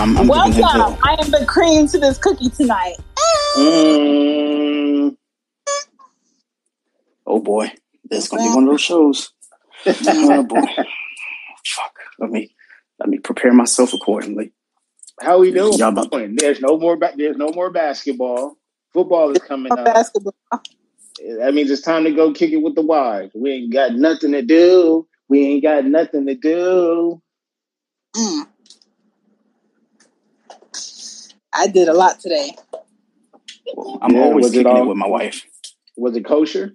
I'm Welcome. giving him I am the cream to this cookie tonight. Oh boy, this is gonna be one of those shows. Oh boy, fuck. Let me prepare myself accordingly. How we doing? There's no more basketball. Football is coming up. Basketball. That means it's time to go kick it with the wives. We ain't got nothing to do. I did a lot today. Well, I'm always kicking it with my wife. Was it kosher?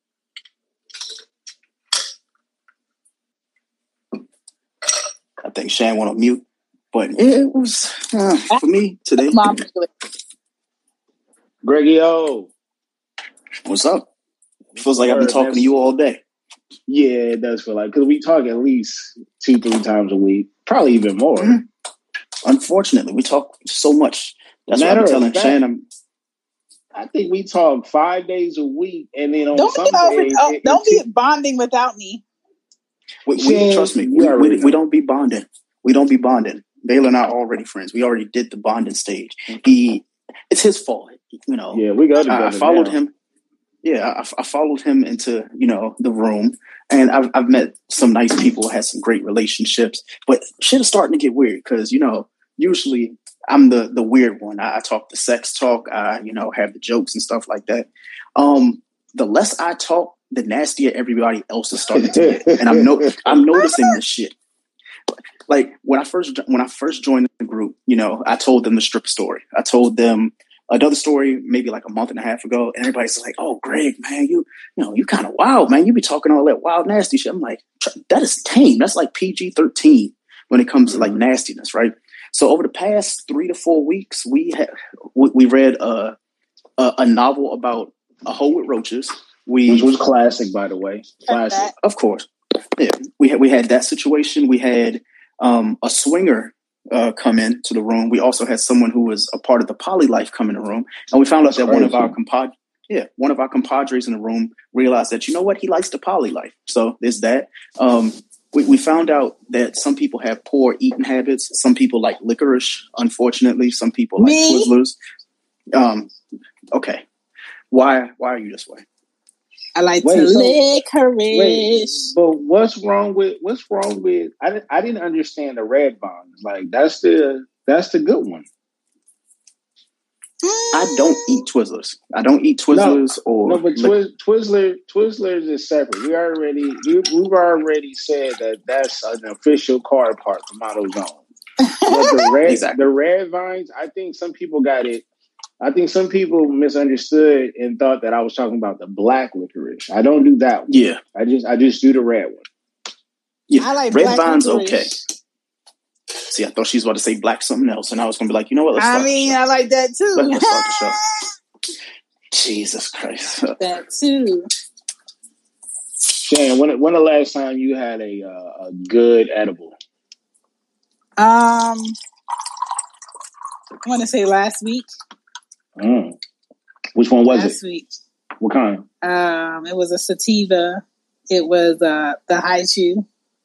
I think Shan went on mute, but it was for me today. Greggy O, what's up? It feels like I've been talking to you all day. Yeah, it does feel like, because we talk at least 2-3 times a week, probably even more. Mm-hmm. Unfortunately, we talk so much. That's what I'm telling Shan. I think we talk 5 days a week, and then on don't be bonding without me. Trust me, we don't be bonding. We don't be bonding. Baylor and I are already friends. We already did the bonding stage. It's his fault, you know. Yeah, we go together. I followed him. Yeah, I followed him into, the room, and I've met some nice people, had some great relationships, but shit is starting to get weird because, usually I'm the weird one. I talk the sex talk. I, have the jokes and stuff like that. The less I talk, the nastier everybody else is starting to get, and I'm noticing this shit. Like when I first joined the group, I told them the strip story. I told them another story maybe like a month and a half ago, and everybody's like, "Oh, Greg, man, you kind of wild, man. You be talking all that wild, nasty shit." I'm like, that is tame. That's like PG-13 when it comes to like nastiness, right? So over the past 3 to 4 weeks, we read a novel about a hoe with roaches. Which was classic, by the way. Classic, of course. Yeah, we had that situation. We had a swinger come into the room. We also had someone who was a part of the poly life come in the room, and we found out that one of our compadres in the room realized that he likes the poly life. So there's that. We found out that some people have poor eating habits. Some people like licorice. Unfortunately, some people like Twizzlers. Okay, why are you this way? I like licorice. But what's wrong with? I didn't understand the red bonds. Like that's the good one. I don't eat Twizzlers. I don't eat Twizzlers but Twizzlers is separate. We've already said that that's an official car part from AutoZone. But the red vines, I think some people got it. I think some people misunderstood and thought that I was talking about the black licorice. I don't do that one. Yeah. I just do the red one. Yeah. I like red vines licorice. Okay. See, I thought she was about to say black something else, and I was going to be like, you know what? Let's start the show. I like that too. Let's start the show. Jesus Christ. That too. Shan, when the last time you had a good edible? I want to say last week. Which one was it? Last week. What kind? It was a sativa. It was the high chew.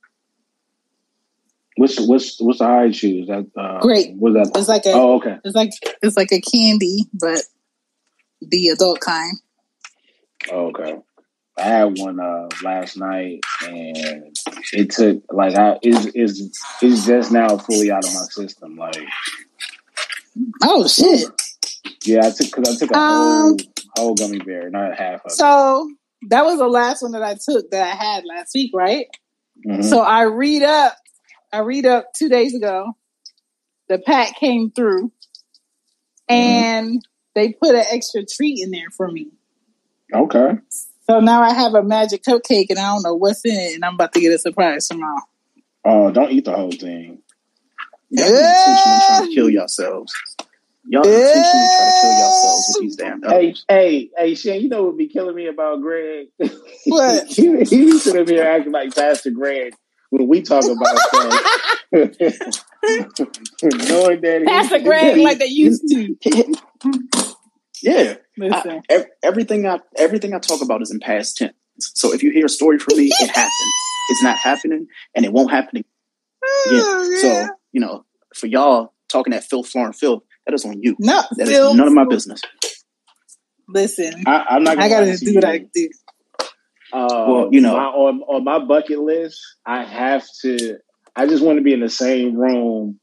What's the high chew? Is that great? Was that? It's like okay. It's like a candy, but the adult kind. Okay. I had one last night, and it took it's just now fully out of my system. Like, oh shit! Yeah, I took a whole gummy bear, not half of it. So that was the last one that I took that I had last week, right? Mm-hmm. So I read up 2 days ago. The pack came through, and they put an extra treat in there for me. Okay. So now I have a magic cupcake, and I don't know what's in it, and I'm about to get a surprise tomorrow. Oh, don't eat the whole thing. Y'all intentionally trying to kill yourselves. Y'all intentionally try to kill yourselves with these damn edibles. Hey, Shane, you know what would be killing me about Greg? What? he sit up here acting like Pastor Greg when we talk about stuff. Knowing that Pastor Greg like they used to. Yeah. Everything I talk about is in past tense. So if you hear a story from me, it happened. It's not happening, and it won't happen again. So, for y'all talking that filth, foreign filth, that is on you. No, that is none of my business. Listen, I'm not. I gotta do what I do. Well, you know, on my bucket list, I just want to be in the same room,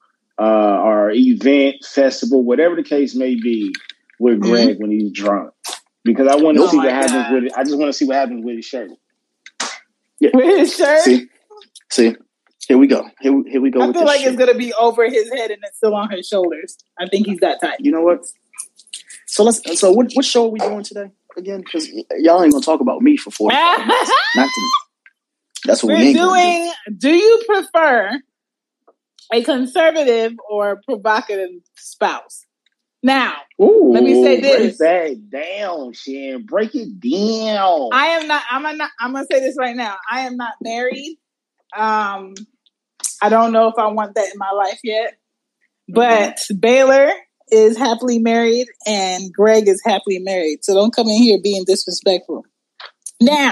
or event, festival, whatever the case may be, with Greg when he's drunk, because I want to see what happens with it. I just want to see what happens with his shirt. Yeah. With his shirt. See, here we go. Here we go. I feel like it's gonna be over his head and it's still on his shoulders. I think he's that type. You know what? So what show are we doing today again? Because y'all ain't gonna talk about me for 45 minutes. Not to me. That's what we're doing. Do you prefer a conservative or provocative spouse? Now, let me say this. Break that down, Shan. Break it down. I'm gonna say this right now. I am not married. I don't know if I want that in my life yet. But Baylor is happily married and Greg is happily married. So don't come in here being disrespectful. Now,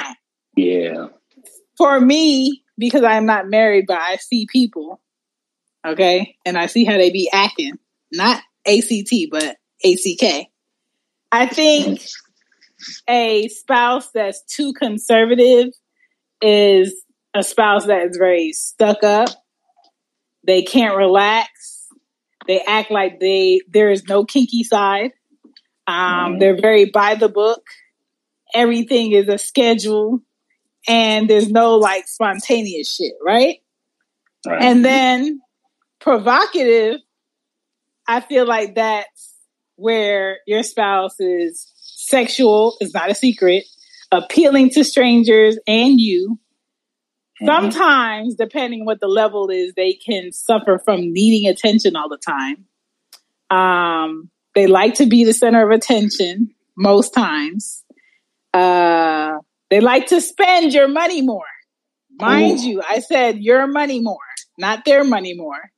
for me, because I'm not married, but I see people, okay, and I see how they be acting. Not ACT, but ACK. I think a spouse that's too conservative is a spouse that is very stuck up. They can't relax. They act like there is no kinky side. They're very by the book. Everything is a schedule. And there's no like spontaneous shit, right? And then provocative, I feel like that's where your spouse is sexual, is not a secret, appealing to strangers and you. Sometimes, depending what the level is, they can suffer from needing attention all the time. They like to be the center of attention most times. They like to spend your money more. Mind you, I said your money more, not their money more.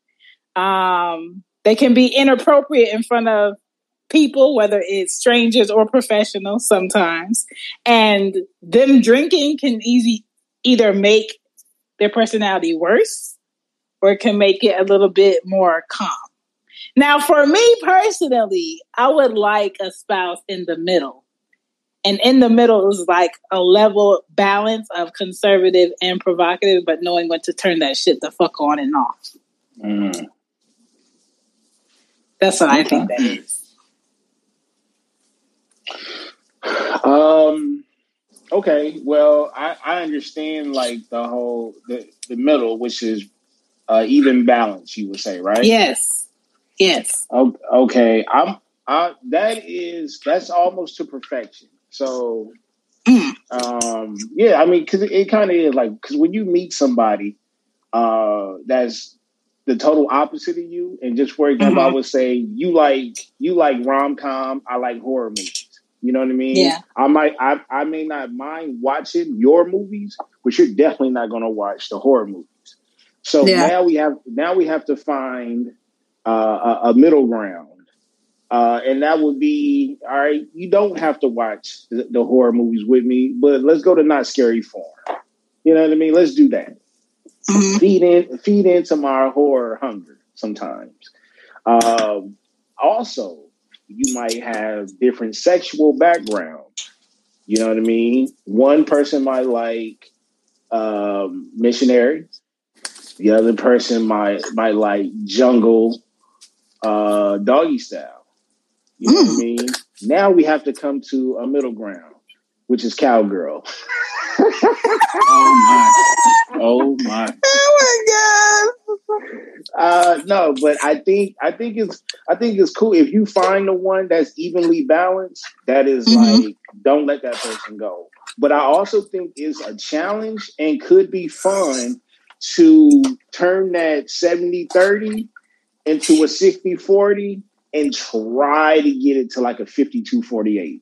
They can be inappropriate in front of people, whether it's strangers or professionals sometimes. And them drinking can either make their personality worse or it can make it a little bit more calm. Now, for me personally, I would like a spouse in the middle. And in the middle is like a level balance of conservative and provocative, but knowing when to turn that shit the fuck on and off. That's what I think that is. Okay, well, I understand like the middle, which is even balance, you would say, right? Yes. Okay, that's almost to perfection. So, I mean, because it kind of is like, because when you meet somebody that's the total opposite of you, and just for example, I would say you like rom-com, I like horror movies. You know what I mean? Yeah. I may not mind watching your movies, but you're definitely not going to watch the horror movies. So now we have to find a middle ground, and that would be all right. You don't have to watch the horror movies with me, but let's go to not scary form. You know what I mean? Let's do that. Feed into my horror hunger sometimes. Also, you might have different sexual backgrounds. You know what I mean? One person might like missionary. The other person might like jungle doggy style. You know what I mean? Now we have to come to a middle ground, which is cowgirl. Oh my God! No, but I think it's cool if you find the one that's evenly balanced. That is like, don't let that person go. But I also think it's a challenge and could be fun to turn that 70-30 into a 60-40 and try to get it to like a 52-48.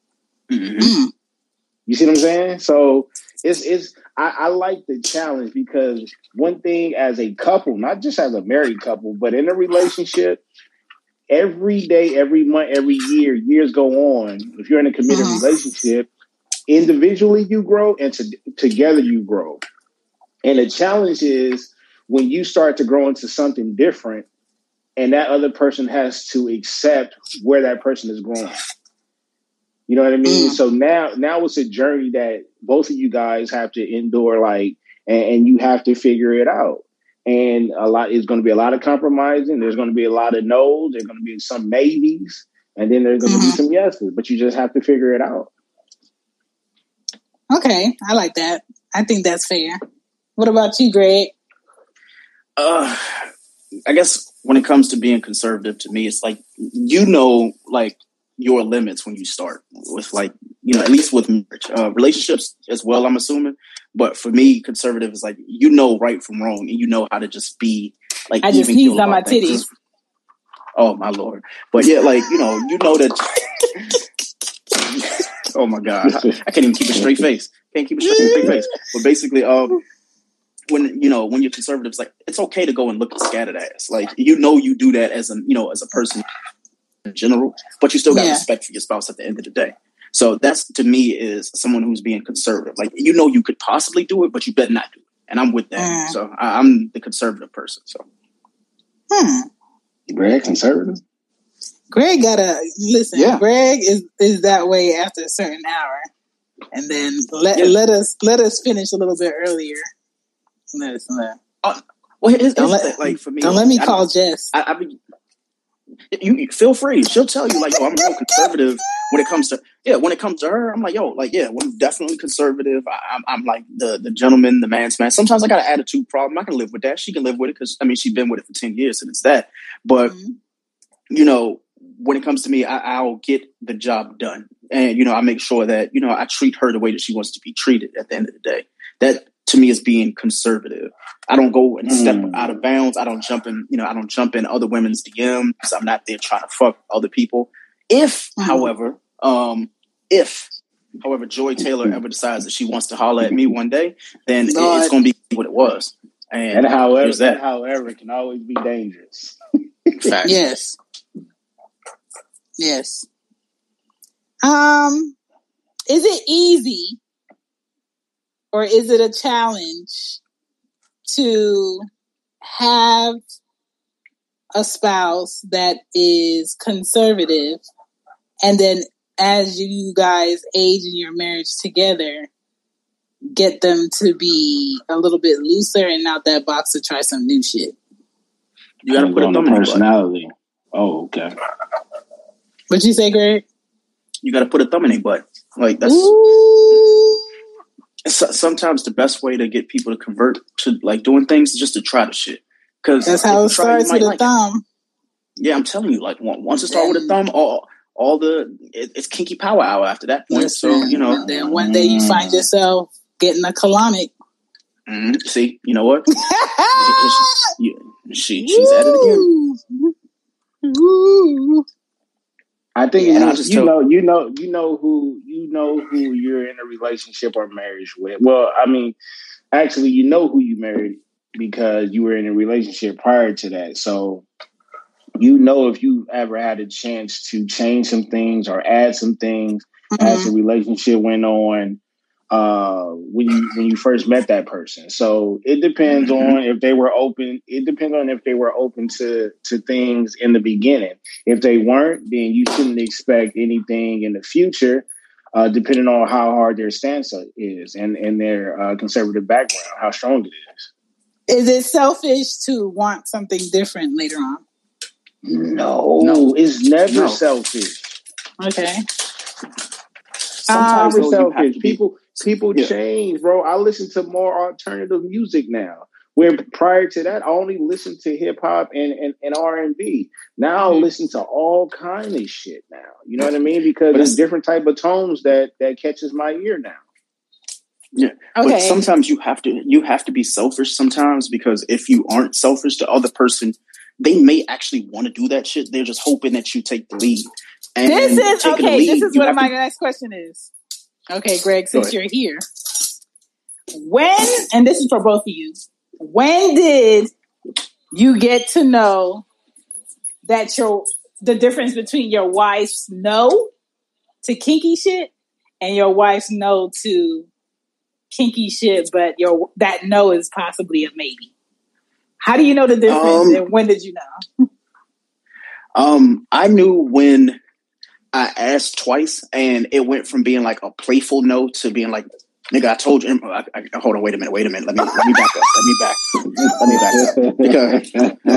You see what I'm saying? So I like the challenge, because one thing as a couple, not just as a married couple, but in a relationship, every day, every month, every year, years go on. If you're in a committed relationship, individually you grow and together you grow. And the challenge is when you start to grow into something different, and that other person has to accept where that person is going. You know what I mean? So now it's a journey that both of you guys have to endure, like, and you have to figure it out. And it's going to be a lot of compromising. There's going to be a lot of no's. There's going to be some maybes, and then there's going to be some yeses. But you just have to figure it out. Okay, I like that. I think that's fair. What about you, Greg? I guess when it comes to being conservative, to me, it's like, like your limits when you start with, like, at least with marriage, relationships as well, I'm assuming. But for me, conservative is like, right from wrong, and how to just be like. I just sneezed on my titties. Oh my Lord! But yeah, like that. Oh my God! I can't even keep a straight face. Can't keep a straight face. But basically, when you're conservative, it's like, it's okay to go and look at scattered ass. Like, you do that as a person in general, but you still got respect for your spouse at the end of the day. So that's, to me, is someone who's being conservative. Like, you could possibly do it, but you better not do it. And I'm with that. So I'm the conservative person. So. Greg, conservative? Greg gotta listen. Yeah. Greg is that way after a certain hour, and then let us finish a little bit earlier. Let us know. Well, like, for me, don't let me call Jess. You feel free. She'll tell you, like, I'm real conservative when it comes to her. I'm like, I'm definitely conservative. I'm like the gentleman, the man's man. Sometimes I got an attitude problem. I can live with that. She can live with it because, she's been with it for 10 years, and it's that. But when it comes to me, I'll get the job done, and I make sure that I treat her the way that she wants to be treated. At the end of the day, that to me is being conservative. I don't go and step out of bounds. I don't jump in other women's DMs. I'm not there trying to fuck other people. However, Joy Taylor ever decides that she wants to holler at me one day, then it's going to be what it was. And however, it can always be dangerous. Facts. Yes. Yes. Is it easy, or is it a challenge to have a spouse that is conservative, and then as you guys age in your marriage together, get them to be a little bit looser and out that box to try some new shit? You gotta put a thumb in personality. Oh, okay. What'd you say, Greg? You gotta put a thumb in their butt. Like, that's... Sometimes the best way to get people to convert to, like, doing things is just to try the shit. Because that's how it starts, with a thumb. Yeah, I'm telling you, like, once it starts with a thumb, it's kinky power hour after that point. Listen, so, and then one day you find yourself getting a colonic. See, you know what? She's at it again. I think you know who you're in a relationship or marriage with. Well, actually, you know who you married because you were in a relationship prior to that. So, if you ever had a chance to change some things or add some things as the relationship went on when you first met that person. So it depends on if they were open. It depends on if they were open to things in the beginning. If they weren't, then you shouldn't expect anything in the future, depending on how hard their stance is and their conservative background, how strong it is. Is it selfish to want something different later on? No, it's never selfish. Okay. Sometimes it's selfish. People change, bro. I listen to more alternative music now. Where prior to that, I only listened to hip hop and R&B. Now I listen to all kind of shit now. You know what I mean? Because there's different type of tones that catches my ear now. Yeah. Okay. But sometimes you have to be selfish sometimes, because if you aren't selfish, the other person, they may actually want to do that shit. They're just hoping that you take the lead. And this is what my next question is. Okay, Greg, since you're here, and this is for both of you, when did you get to know that the difference between your wife's no to kinky shit and your wife's no to kinky shit, but that no is possibly a maybe? How do you know the difference, and when did you know? I knew when I asked twice, and it went from being like a playful no to being like, "Nigga, I told you." Hold on, wait a minute. Let me back up. Because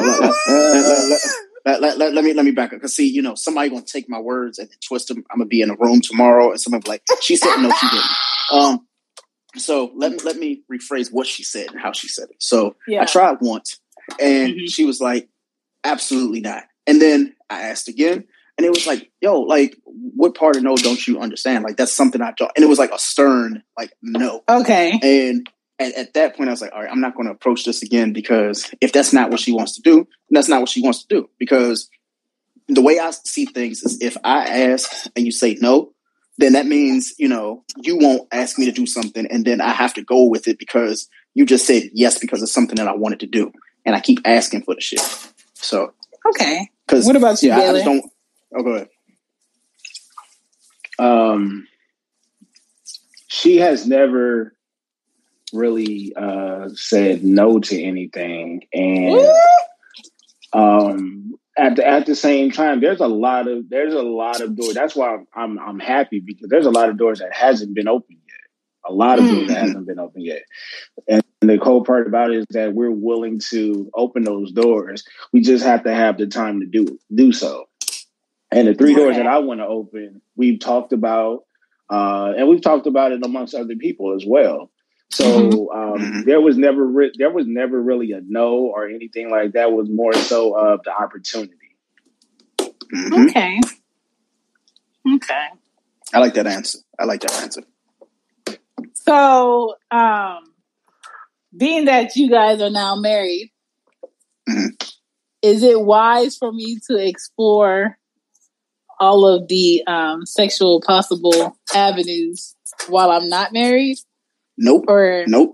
let me back up. Because see, somebody gonna take my words and twist them. I'm gonna be in a room tomorrow, and somebody be like, "She said no, she didn't." So let me rephrase what she said and how she said it. So I tried once, and she was like, "Absolutely not." And then I asked again. And it was like, yo, like, what part of no don't you understand? Like, that's something I don't. And it was like a stern, like, no. Okay. And at that point, I was like, all right, I'm not going to approach this again, because if that's not what she wants to do, then that's not what she wants to do. Because the way I see things is, if I ask and you say no, then that means, you won't ask me to do something, and then I have to go with it because you just said yes because it's something that I wanted to do. And I keep asking for the shit. So. Okay. What about you, Bailey? I just don't. Oh, go ahead. She has never really said no to anything, and at the same time, there's a lot of doors. That's why I'm happy, because there's a lot of doors that hasn't been opened yet. A lot of doors that hasn't been opened yet. And the cool part about it is that we're willing to open those doors. We just have to have the time to do so. And the 3 doors that I want to open, we've talked about, and we've talked about it amongst other people as well. So there was never really a no or anything like that. It was more so of the opportunity. Okay. I like that answer. So, being that you guys are now married, is it wise for me to explore all of the sexual possible avenues while I'm not married? Nope. No.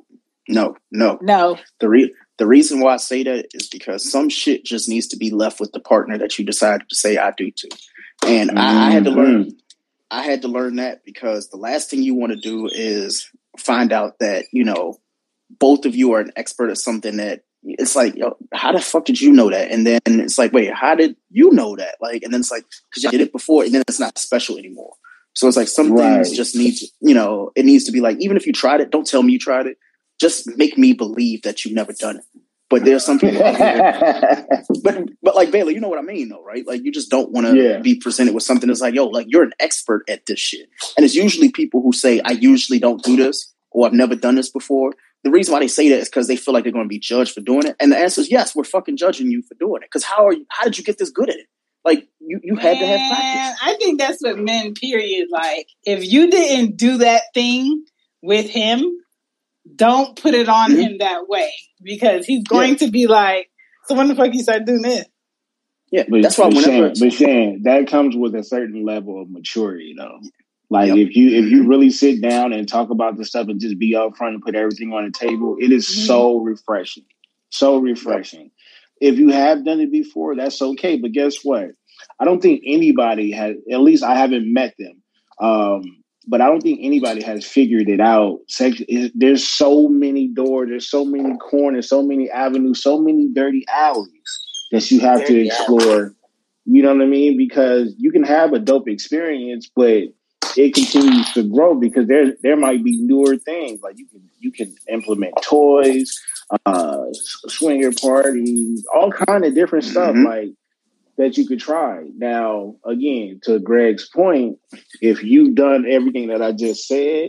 The reason why I say that is because some shit just needs to be left with the partner that you decided to say I do to. And I had to learn. I had to learn that, because the last thing you want to do is find out that, both of you are an expert at something that it's like, yo, how the fuck did you know that? And then it's like, wait, how did you know that? Like, and then it's like, because you did it before, and then it's not special anymore. So it's like some things just need to, it needs to be like, even if you tried it, don't tell me you tried it. Just make me believe that you've never done it. But there's some people but like, Bailey, you know what I mean though, right? Like, you just don't want to be presented with something that's like, yo, like, you're an expert at this shit. And it's usually people who say, I usually don't do this, or I've never done this before. The reason why they say that is because they feel like they're going to be judged for doing it. And the answer is yes, we're fucking judging you for doing it. Because how did you get this good at it? Like, you had to have practice. I think that's what men, period. Like, if you didn't do that thing with him, don't put it on him that way, because he's going to be like, so when the fuck you start doing this? Yeah, that's why but Shan, that comes with a certain level of maturity, though. Like, if you really sit down and talk about the stuff and just be upfront and put everything on the table, it is so refreshing. So refreshing. If you have done it before, that's okay. But guess what? I don't think anybody has, at least I haven't met them, but I don't think anybody has figured it out. There's so many doors, there's so many corners, so many avenues, so many dirty alleys that you have to explore. You know what I mean? Because you can have a dope experience, but it continues to grow, because there might be newer things. Like, you can implement toys, swinger parties, all kind of different stuff like that you could try. Now, again, to Greg's point, if you've done everything that I just said,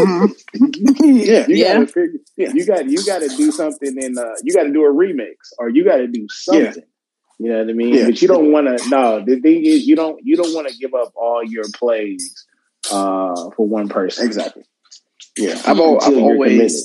you gotta do something, and you gotta do a remix, or you gotta do something. You know what I mean? Yeah. But you don't want to. No, the thing is, you don't want to give up all your plays for one person. Exactly. Yeah, I've always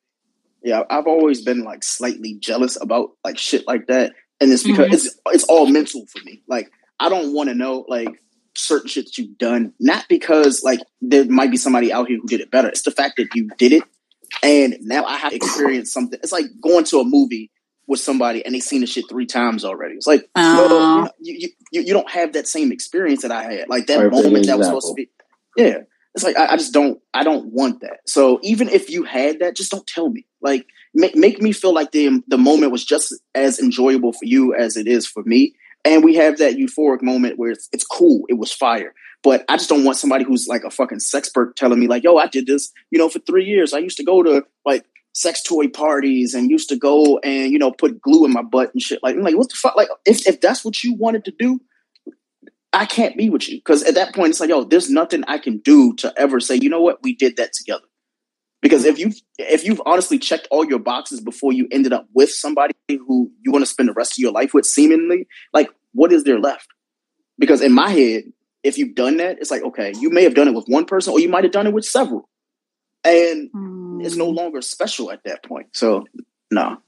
been like slightly jealous about like shit like that, and it's because it's all mental for me. Like, I don't want to know like certain shit that you've done, not because like there might be somebody out here who did it better. It's the fact that you did it, and now I have experienced something. It's like going to a movie with somebody and they seen the shit 3 times already. It's like, well, you don't have that same experience that I had. Like that moment that was supposed to be. Yeah. It's like, I don't want that. So even if you had that, just don't tell me. Like, make me feel like the moment was just as enjoyable for you as it is for me. and we have that euphoric moment where it's cool. It was fire. But I just don't want somebody who's like a fucking sexpert telling me like, yo, I did this, for 3 years. I used to go to like sex toy parties and used to go and, put glue in my butt and shit. Like, I'm like, what the fuck? Like, if that's what you wanted to do, I can't be with you. Because at that point, it's like, yo, there's nothing I can do to ever say, you know what, we did that together. Because if you've honestly checked all your boxes before you ended up with somebody who you want to spend the rest of your life with, seemingly, like, what is there left? Because in my head, if you've done that, it's like, okay, you may have done it with one person or you might have done it with several. And it's no longer special at that point. So, no.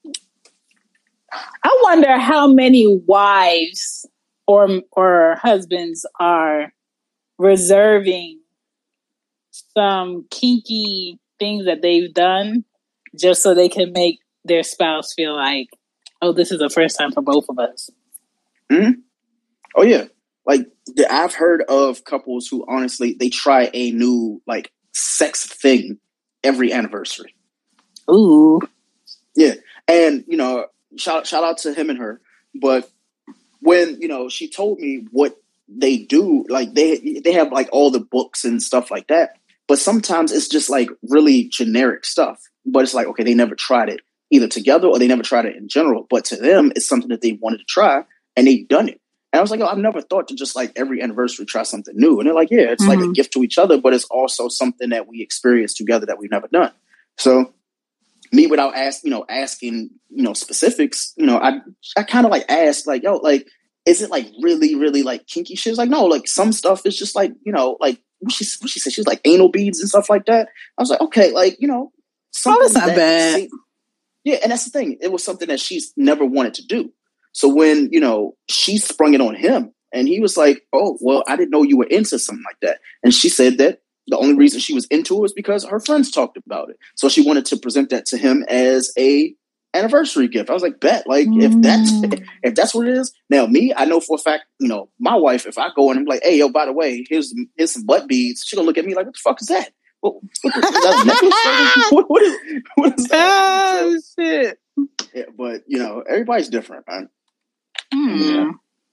I wonder how many wives or husbands are reserving some kinky things that they've done just so they can make their spouse feel like, oh, this is the first time for both of us. Mm-hmm. Oh, yeah. Like, I've heard of couples who honestly, they try a new, like, sex thing every anniversary. Ooh. Yeah. And, shout out to him and her. But when, she told me what they do, like, they have, like, all the books and stuff like that. But sometimes it's just, like, really generic stuff. But it's like, okay, they never tried it either together or they never tried it in general. But to them, it's something that they wanted to try, and they've done it. And I was like, I've never thought to just like every anniversary try something new. And they're like, yeah, it's like a gift to each other, but it's also something that we experience together that we've never done. So me, without asking, specifics, I kind of like asked like, yo, like, is it like really, really like kinky shit? It's like, no, like some stuff is just like, like what she said, she's like anal beads and stuff like that. I was like, okay, like, something that's not bad. Yeah. And that's the thing. It was something that she's never wanted to do. So when, she sprung it on him and he was like, oh, well, I didn't know you were into something like that. And she said that the only reason she was into it was because her friends talked about it. So she wanted to present that to him as a anniversary gift. I was like, bet, like if that's what it is. Now me, I know for a fact, my wife, if I go and I'm like, hey, yo, by the way, here's some butt beads. She's gonna look at me like, what the fuck is that? What is that? Oh, shit. Yeah, but everybody's different, man. Yeah.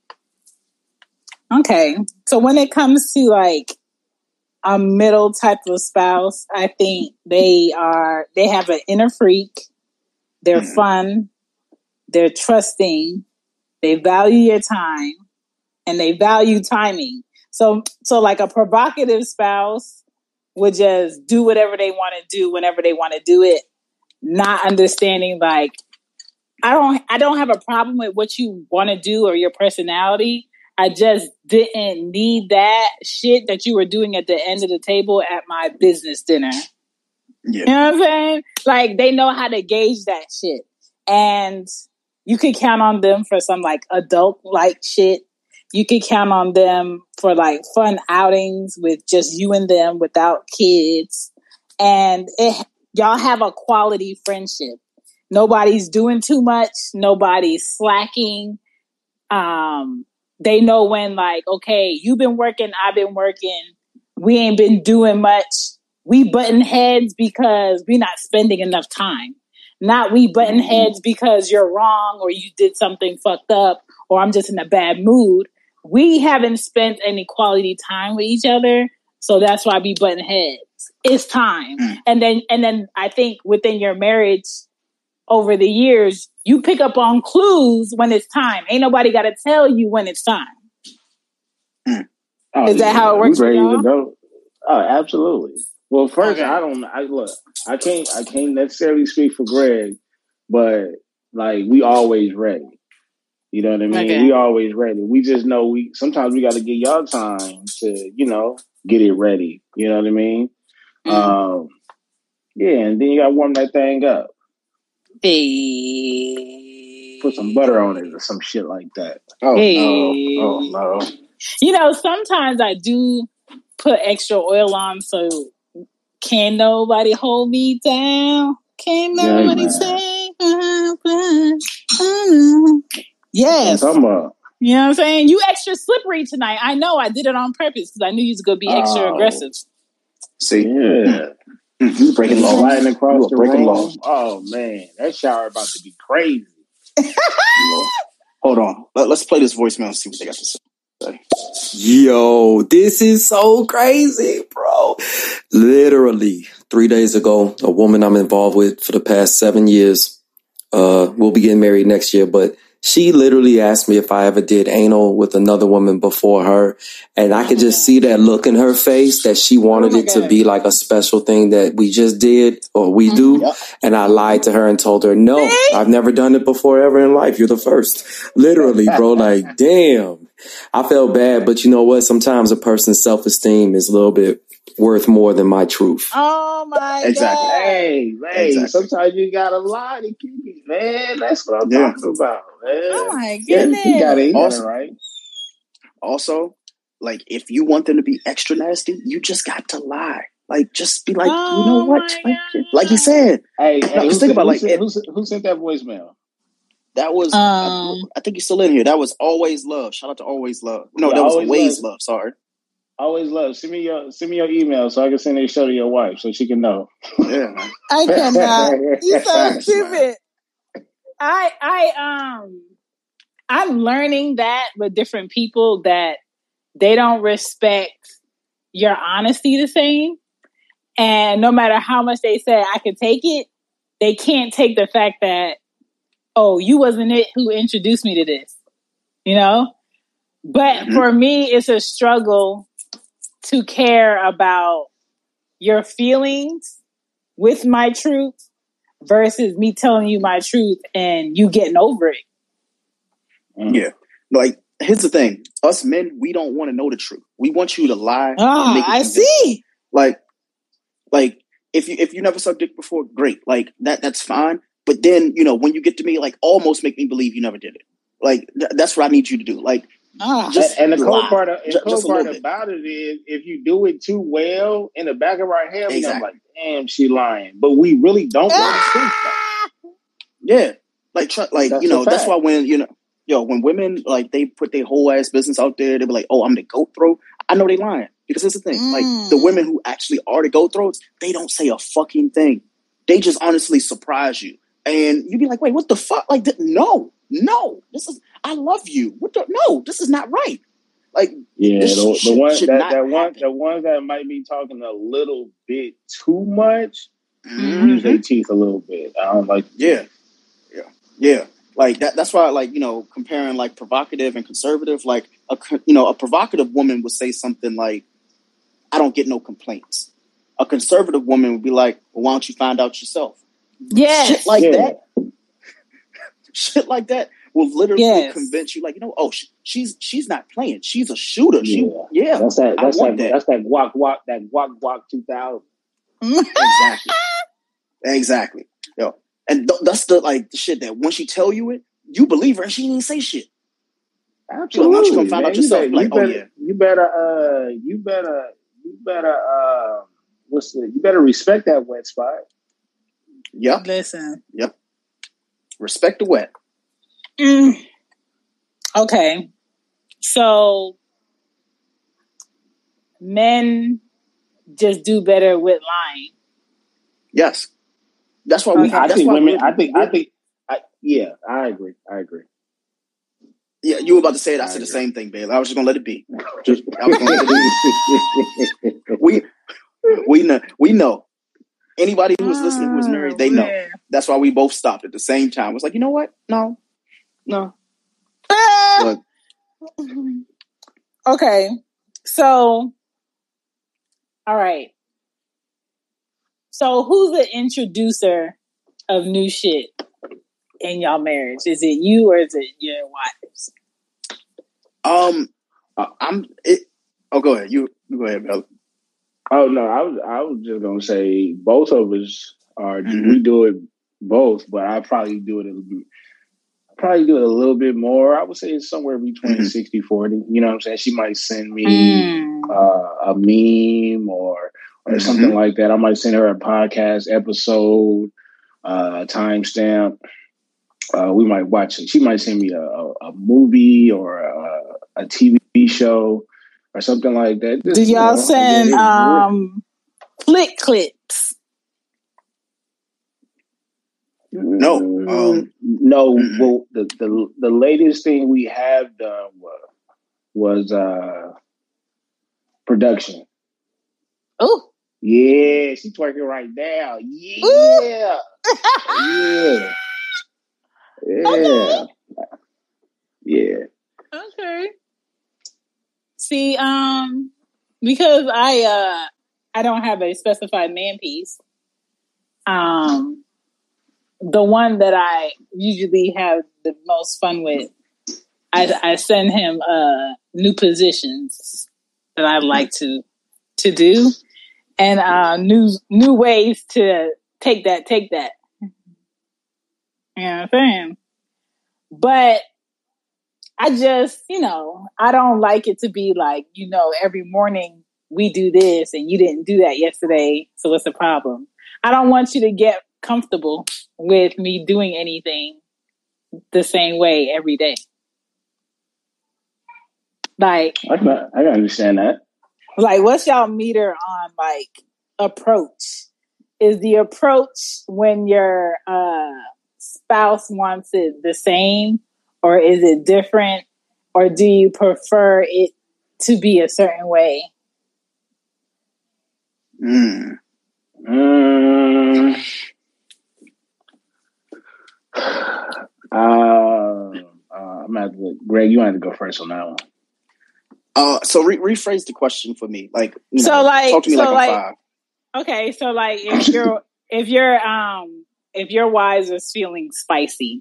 Okay. So when it comes to like a middle type of spouse, I think they have an inner freak. They're fun. They're trusting. They value your time and they value timing. So like a provocative spouse would just do whatever they want to do whenever they want to do it, not understanding like, I don't have a problem with what you want to do or your personality. I just didn't need that shit that you were doing at the end of the table at my business dinner. Yeah. You know what I'm saying? Like, they know how to gauge that shit. And you could count on them for some, like, adult-like shit. You could count on them for, like, fun outings with just you and them without kids. And y'all have a quality friendship. Nobody's doing too much. Nobody's slacking. They know when, like, okay, you've been working, I've been working. We ain't been doing much. We button heads because we're not spending enough time. Not we button heads because you're wrong or you did something fucked up or I'm just in a bad mood. We haven't spent any quality time with each other. So that's why we button heads. It's time. And then I think within your marriage, over the years, you pick up on clues when it's time. Ain't nobody got to tell you when it's time. Is that how it works for y'all? Oh, absolutely. Well, first, okay. I can't necessarily speak for Greg, but like we always ready. You know what I mean? Okay. We always ready. We just know sometimes we got to give y'all time to, get it ready. You know what I mean? Yeah, and then you got to warm that thing up. Hey. Put some butter on it or some shit like that. Oh, hey. No. Sometimes I do put extra oil on, so can't nobody hold me down. Can't nobody say yes. You know what I'm saying? You extra slippery tonight. I know I did it on purpose because I knew you was going to be extra aggressive. See? Yeah. You breaking law riding across the room. Oh man, that shower about to be crazy. Hold on. Let's play this voicemail and see what they got to say. Yo, this is so crazy, bro. Literally 3 days ago, a woman I'm involved with for the past 7 years, we'll be getting married next year, but she literally asked me if I ever did anal with another woman before her. And I could just see that look in her face that she wanted it to be like a special thing that we just did or we do. Yep. And I lied to her and told her, no, I've never done it before ever in life. You're the first. Literally, bro. Like, damn. I felt bad, but you know what? Sometimes a person's self-esteem is a little bit worth more than my truth. Oh my exactly. God. Hey, exactly. Sometimes you gotta lie to keep it, man. That's what I'm talking about, man. Oh my goodness. You got it right. Also, like if you want them to be extra nasty, you just got to lie. Like, just be like, you know what? Like he said. Hey, just think about who sent that voicemail? That was, I think he's still in here. That was Always Love. Shout out to Always Love. No, that was Always Love. Sorry. Always Love. Send me your email so I can send a show to your wife so she can know. Yeah, I cannot. You so stupid. I'm learning that with different people that they don't respect your honesty the same. And no matter how much they say I can take it, they can't take the fact that, oh, you wasn't it who introduced me to this, you know? But for me, it's a struggle to care about your feelings with my truth versus me telling you my truth and you getting over it. Yeah. Like, here's the thing. Us men, we don't want to know the truth. We want you to lie. I see. Like if you never sucked dick before, great. Like that's fine. But then, you know, when you get to me, like almost make me believe you never did it. Like that's what I need you to do. Like, and the cool part about it is if you do it too well, in the back of our head, I'm like, damn, she lying. But we really don't want to think that. Yeah. Like you know, that's why when women, like, they put their whole ass business out there, they be like, oh, I'm the goat throat. I know they lying. Because here's the thing. Like, the women who actually are the goat throats, they don't say a fucking thing. They just honestly surprise you. And you be like, wait, what the fuck? Like, no, I love you. No, this is not right. Like, the ones that might be talking a little bit too much, use their teeth a little bit. I don't like. Yeah. Like that's why, like, you know, comparing like provocative and conservative, like a provocative woman would say something like, I don't get no complaints. A conservative woman would be like, well, why don't you find out yourself? Yes. Shit like that will literally convince you, like, you know, oh, she's not playing. She's a shooter. That's that guac 2000. Exactly. Yo. And that's the shit that when she tell you it, you believe her and she didn't say shit. Absolutely. Once you gonna find out yourself, you better respect that wet spot. Yep. Listen. Yep. Respect the wet. Okay. So men just do better with lying. Yes. That's why I agree. Yeah, you were about to say it. I said the same thing, babe. I was just gonna let it be. We know. Anybody who was listening who was married, they know. That's why we both stopped at the same time. It was like, you know what? No. But, okay. So, all right. So who's the introducer of new shit in y'all marriage? Is it you or is it your wives? Go ahead. You go ahead, Bella. Oh no, I was just gonna say both of us are. We do it both, but I probably do it a little bit more. I would say it's somewhere between 60-40. You know what I'm saying? She might send me a meme or something like that. I might send her a podcast episode, timestamp. We might watch it. She might send me a movie or a TV show or something like that. Do y'all send flick clips? No. No. Well, the latest thing we have done was production. Oh. Yeah, she's twerking right now. Yeah. Yeah. Yeah. Okay. Yeah. Okay. See, because I don't have a specified man piece. The one that I usually have the most fun with, I send him new positions that I like to do, and new ways to take that. You know what I'm saying? But I just, I don't like it to be like, every morning we do this and you didn't do that yesterday, so what's the problem? I don't want you to get comfortable with me doing anything the same way every day. Like, I can understand that. Like, what's y'all meter on, like, approach? Is the approach when your spouse wants it the same, or is it different, or do you prefer it to be a certain way? I'm gonna have to, Greg, you have to go first on that one. So rephrase the question for me. Like, talk to me like I'm 5. Okay, so like if your wife is feeling spicy,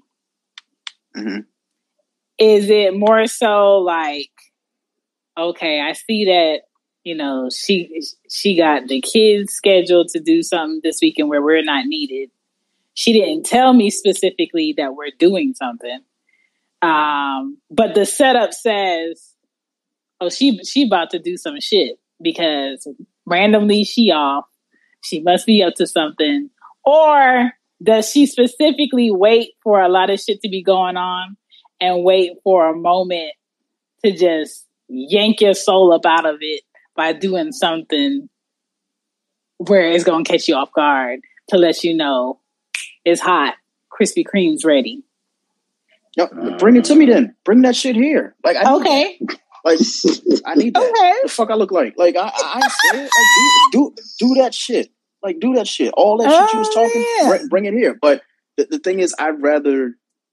is it more so like, okay, I see that, she got the kids scheduled to do something this weekend where we're not needed. She didn't tell me specifically that we're doing something. But the setup says, oh, she about to do some shit because randomly she off. She must be up to something. Or does she specifically wait for a lot of shit to be going on and wait for a moment to just yank your soul up out of it by doing something where it's going to catch you off guard to let you know it's hot, Krispy Kreme's ready? Yep, bring it to me then. Bring that shit here. Like, I need that. Like, I need that. Okay. The fuck I look like? Like, I said, like, do that shit. Like, do that shit. All that shit you was talking, bring it here. But the thing is, I'd rather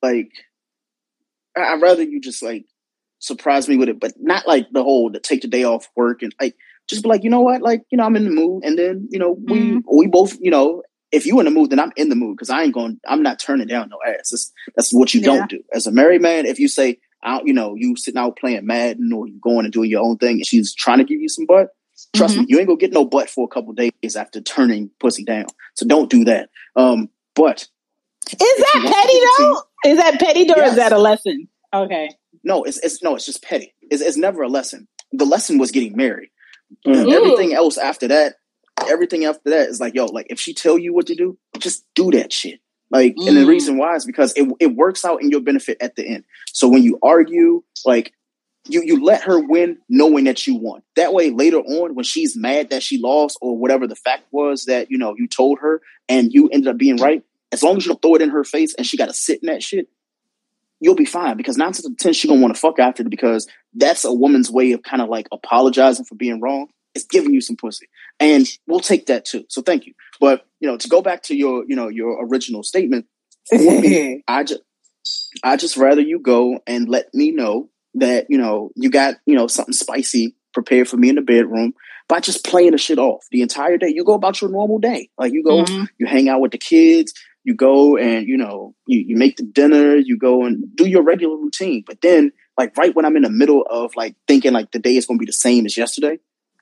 you just like surprise me with it, but not like to take the day off work and like just be like, you know what, like, I'm in the mood, and then we both, if you in the mood, then I'm in the mood because I'm not turning down no ass. That's what you don't do as a married man. If you say, you sitting out playing Madden or you going and doing your own thing and she's trying to give you some butt, trust me, you ain't gonna get no butt for a couple days after turning pussy down. So don't do that. But is that petty though? Is that petty or is that a lesson? Okay. No, it's just petty. It's never a lesson. The lesson was getting married. Everything else after that is like, yo, like if she tell you what to do, just do that shit. Like, and the reason why is because it works out in your benefit at the end. So when you argue, like you let her win knowing that you won. That way later on when she's mad that she lost or whatever the fact was that, you told her and you ended up being right, as long as you don't throw it in her face and she got to sit in that shit, you'll be fine, because 9 times out of 10 she gonna want to fuck after it, because that's a woman's way of kind of like apologizing for being wrong. It's giving you some pussy, and we'll take that too. So thank you. But to go back to your your original statement, for me, I just rather you go and let me know that you got something spicy prepared for me in the bedroom by just playing the shit off the entire day. You go about your normal day, like you go, you hang out with the kids. You go and, you make the dinner, you go and do your regular routine. But then, like, right when I'm in the middle of, like, thinking, like, the day is going to be the same as yesterday,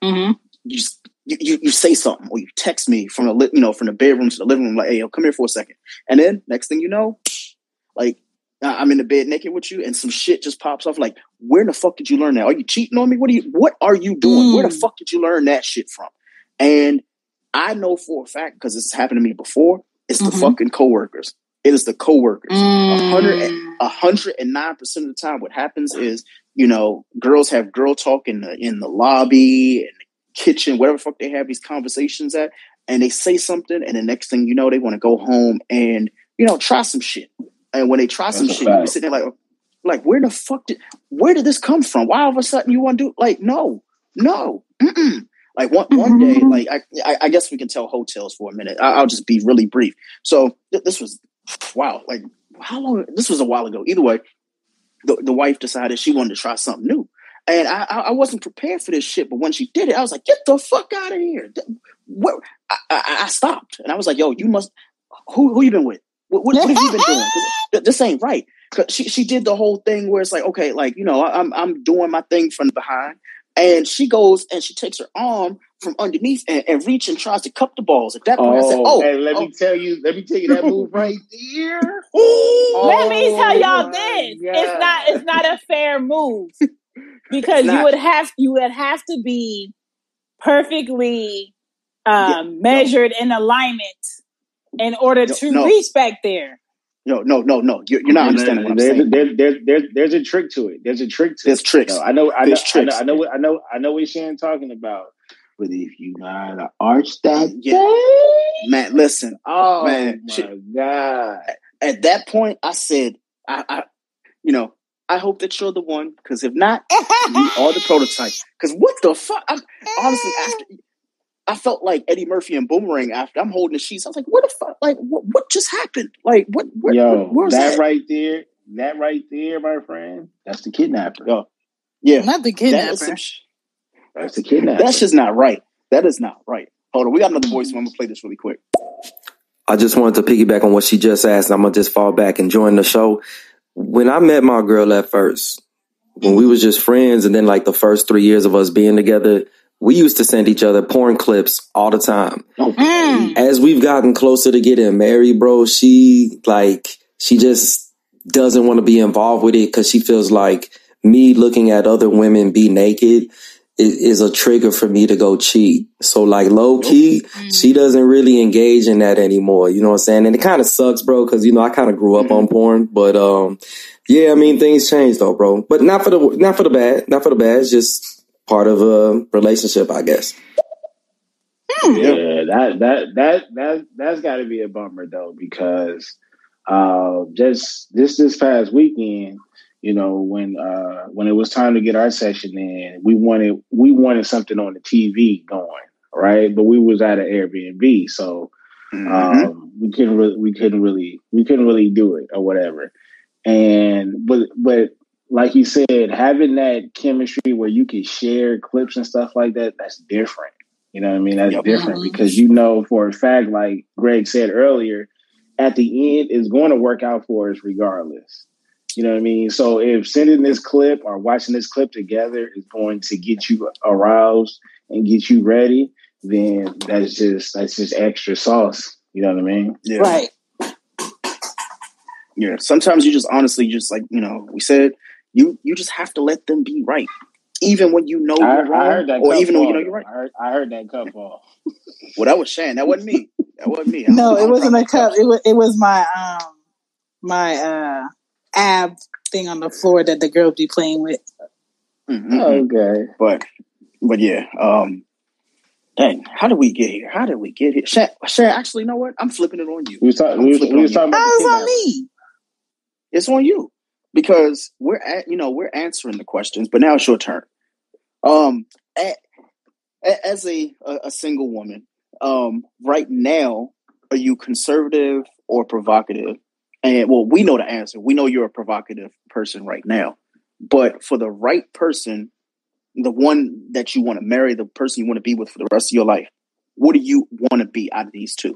you say something, or you text me from the bedroom to the living room, like, hey, yo, come here for a second. And then, next thing you know, like, I'm in the bed naked with you, and some shit just pops off, like, where the fuck did you learn that? Are you cheating on me? What are you doing? Where the fuck did you learn that shit from? And I know for a fact, because this has happened to me before, it's the fucking coworkers. It is the coworkers. 109% of the time, what happens is, girls have girl talk in the lobby and the kitchen, whatever the fuck they have these conversations at, and they say something, and the next thing you know, they want to go home and try some shit. And when they try some shit, you sit there like, where did this come from? Why all of a sudden you want to do, like, no. Mm-mm. Like one day, like I guess we can tell hotels for a minute. I'll just be really brief. So this was, wow, like how long? This was a while ago. Either way, the wife decided she wanted to try something new. And I wasn't prepared for this shit. But when she did it, I was like, get the fuck out of here. I stopped. And I was like, yo, you must, who you been with? What have you been doing? This ain't right. Cause she did the whole thing where it's like, okay, like, I'm doing my thing from behind. And she goes and she takes her arm from underneath and reach and tries to cup the balls. At that point, I said, and let me tell you that move right there. Let me tell y'all this. God. It's not a fair move. Because you would have to be perfectly measured in alignment in order to reach back there. No. You're not understanding what I'm saying. There's a trick to it. There's tricks. I know what Shannon's talking about. But if you gotta arch that day, man, listen. Oh man, my God! At that point, I said, I hope that you're the one, because if not, you are the prototype. Because what the fuck? Honestly, after I felt like Eddie Murphy and Boomerang after I'm holding the sheets. I was like, what the fuck? Like, what just happened? Like, where's that right there? That right there, my friend. That's the kidnapper. Yo, yeah, not the kidnapper. That's the kidnapper. That's just not right. That is not right. Hold on, we got another voice. I'm gonna play this really quick. I just wanted to piggyback on what she just asked. I'm gonna just fall back and join the show. When I met my girl at first, when we was just friends, and then like the first 3 years of us being together, we used to send each other porn clips all the time. As we've gotten closer to getting married, bro, she just doesn't want to be involved with it because she feels like me looking at other women be naked is a trigger for me to go cheat. So like low key, she doesn't really engage in that anymore. You know what I'm saying? And it kind of sucks, bro, because, I kind of grew up on porn. But yeah, I mean, things change though, bro. But not for the bad. It's just part of a relationship, I guess. Yeah, that's got to be a bummer though, because just this past weekend, when it was time to get our session in, we wanted something on the TV going, right? But we was at an Airbnb, so we couldn't really do it or whatever. And but like you said, having that chemistry where you can share clips and stuff like that, that's different. You know what I mean? That's different because for a fact, like Greg said earlier, at the end it's going to work out for us regardless. You know what I mean? So if sending this clip or watching this clip together is going to get you aroused and get you ready, then that's just extra sauce. You know what I mean? Yeah. Right. Yeah. Sometimes you just honestly just like, we said, you just have to let them be right. Even when you're wrong, or even when you're right. I heard that cup fall. Well, that was Shan. That wasn't me. No, it wasn't a cup. It was my my ab thing on the floor that the girls be playing with. Mm-hmm. Okay, but yeah. Dang, how did we get here? Shan, actually, you know what? I'm flipping it on you. We was talking about it's on me. It's on you because we're answering the questions, but now it's your turn. As a single woman, right now, are you conservative or provocative? And well, we know the answer. We know you're a provocative person right now. But for the right person, the one that you want to marry, the person you want to be with for the rest of your life, what do you want to be out of these two?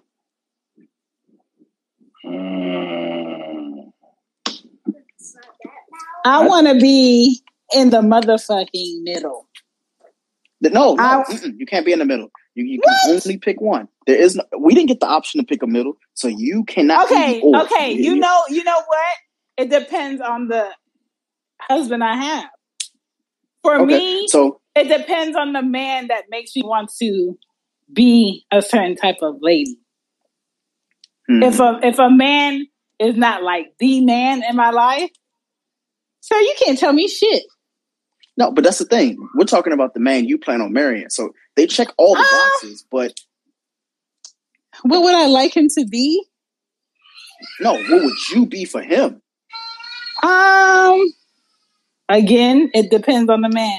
I want to be in the motherfucking middle. No, you can't be in the middle. You can only pick one. There is we didn't get the option to pick a middle, so you cannot. Okay. You know what? It depends on the husband I have. For me, so it depends on the man that makes me want to be a certain type of lady. If a man is not like the man in my life, so you can't tell me shit. No, but that's the thing. We're talking about the man you plan on marrying. So they check all the boxes, but... What would I like him to be? No, what would you be for him? Again, it depends on the man.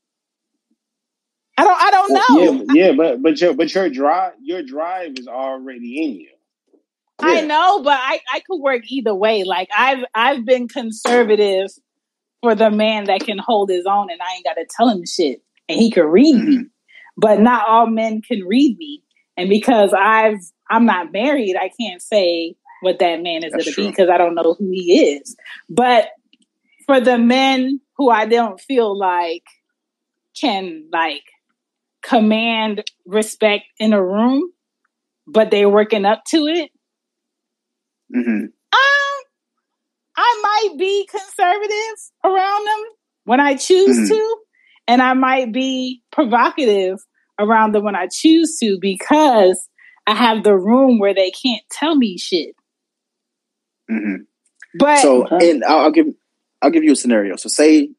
I don't know. But your drive is already in you. Yeah. I know, but I could work either way. Like I've been conservative for the man that can hold his own, and I ain't got to tell him shit, and he can read me. But not all men can read me, and because I'm not married, I can't say what that man is going to be because I don't know who he is. But for the men who I don't feel like can like command respect in a room, but they're working up to it. I might be conservative around them when I choose to, and I might be provocative around them when I choose to because I have the room where they can't tell me shit. But and I'll give you a scenario. So say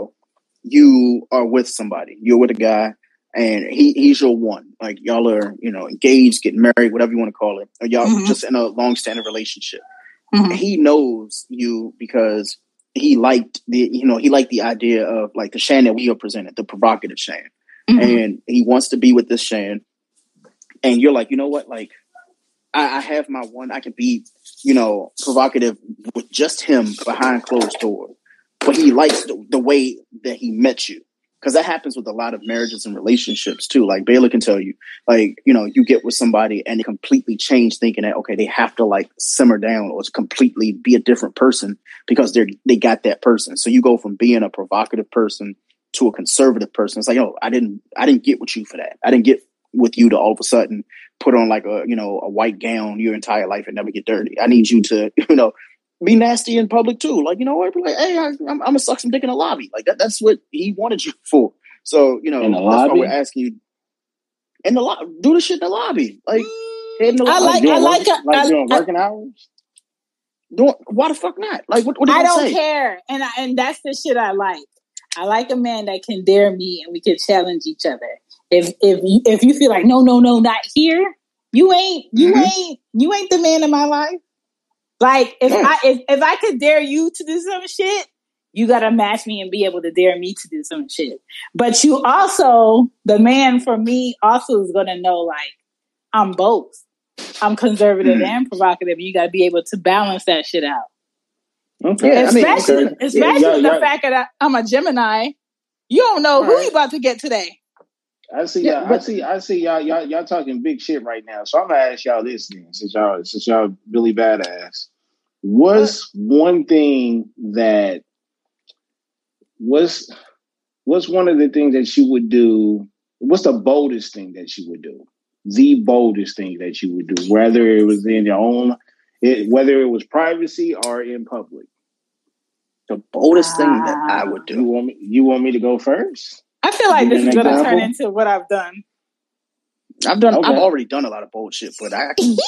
you are with somebody, you're with a guy, and he's your one. Like y'all are engaged, getting married, whatever you want to call it, or y'all just in a long-standing relationship. He knows you because he liked the idea of like the Shan that we are presented, the provocative Shan, and he wants to be with this Shan. And you're like, you know what? Like, I have my one. I can be, provocative with just him behind closed doors. But he likes the way that he met you. Because that happens with a lot of marriages and relationships too. Like Baylor can tell you, like, you get with somebody and they completely change thinking that, okay, they have to like simmer down or completely be a different person because they got that person. So you go from being a provocative person to a conservative person. It's like, I didn't get with you for that. I didn't get with you to all of a sudden put on like a white gown your entire life and never get dirty. I need you to, be nasty in public too. Like, be like, hey, I'm gonna suck some dick in the lobby. Like that's what he wanted you for. So, in the that's lobby? why we're asking you in the lobby, do the shit in the lobby. Like, head in the lobby. Doing working hours? Why the fuck not? Like, what do you I don't say? care. And that's the shit I like. I like a man that can dare me and we can challenge each other. If you feel like, no, not here, you ain't the man in my life. Like if I could dare you to do some shit, you gotta match me and be able to dare me to do some shit. But you also, the man for me also is gonna know like I'm both. I'm conservative and provocative. You gotta be able to balance that shit out. Okay. Especially the fact that I'm a Gemini. You don't know who you about to get today. I see y'all talking big shit right now. So I'm gonna ask y'all this then, since y'all really badass. What's one thing that what's one of the things that you would do? What's the boldest thing that you would do? The boldest thing that you would do, whether it was in your own, whether it was privacy or in public. The boldest thing that I would do. You want me to go first? I feel like this is going to turn into what I've done. I've already done a lot of bold shit, but I can.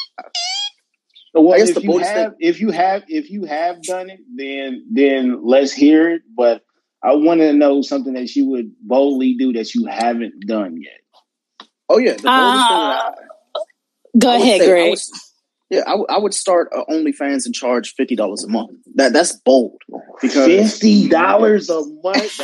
Well, I guess if you have done it, then let's hear it. But I want to know something that you would boldly do that you haven't done yet. Oh yeah, the boldest thing. Go ahead, Greg. I would start OnlyFans and charge $50 a month. That's bold because $50 a month.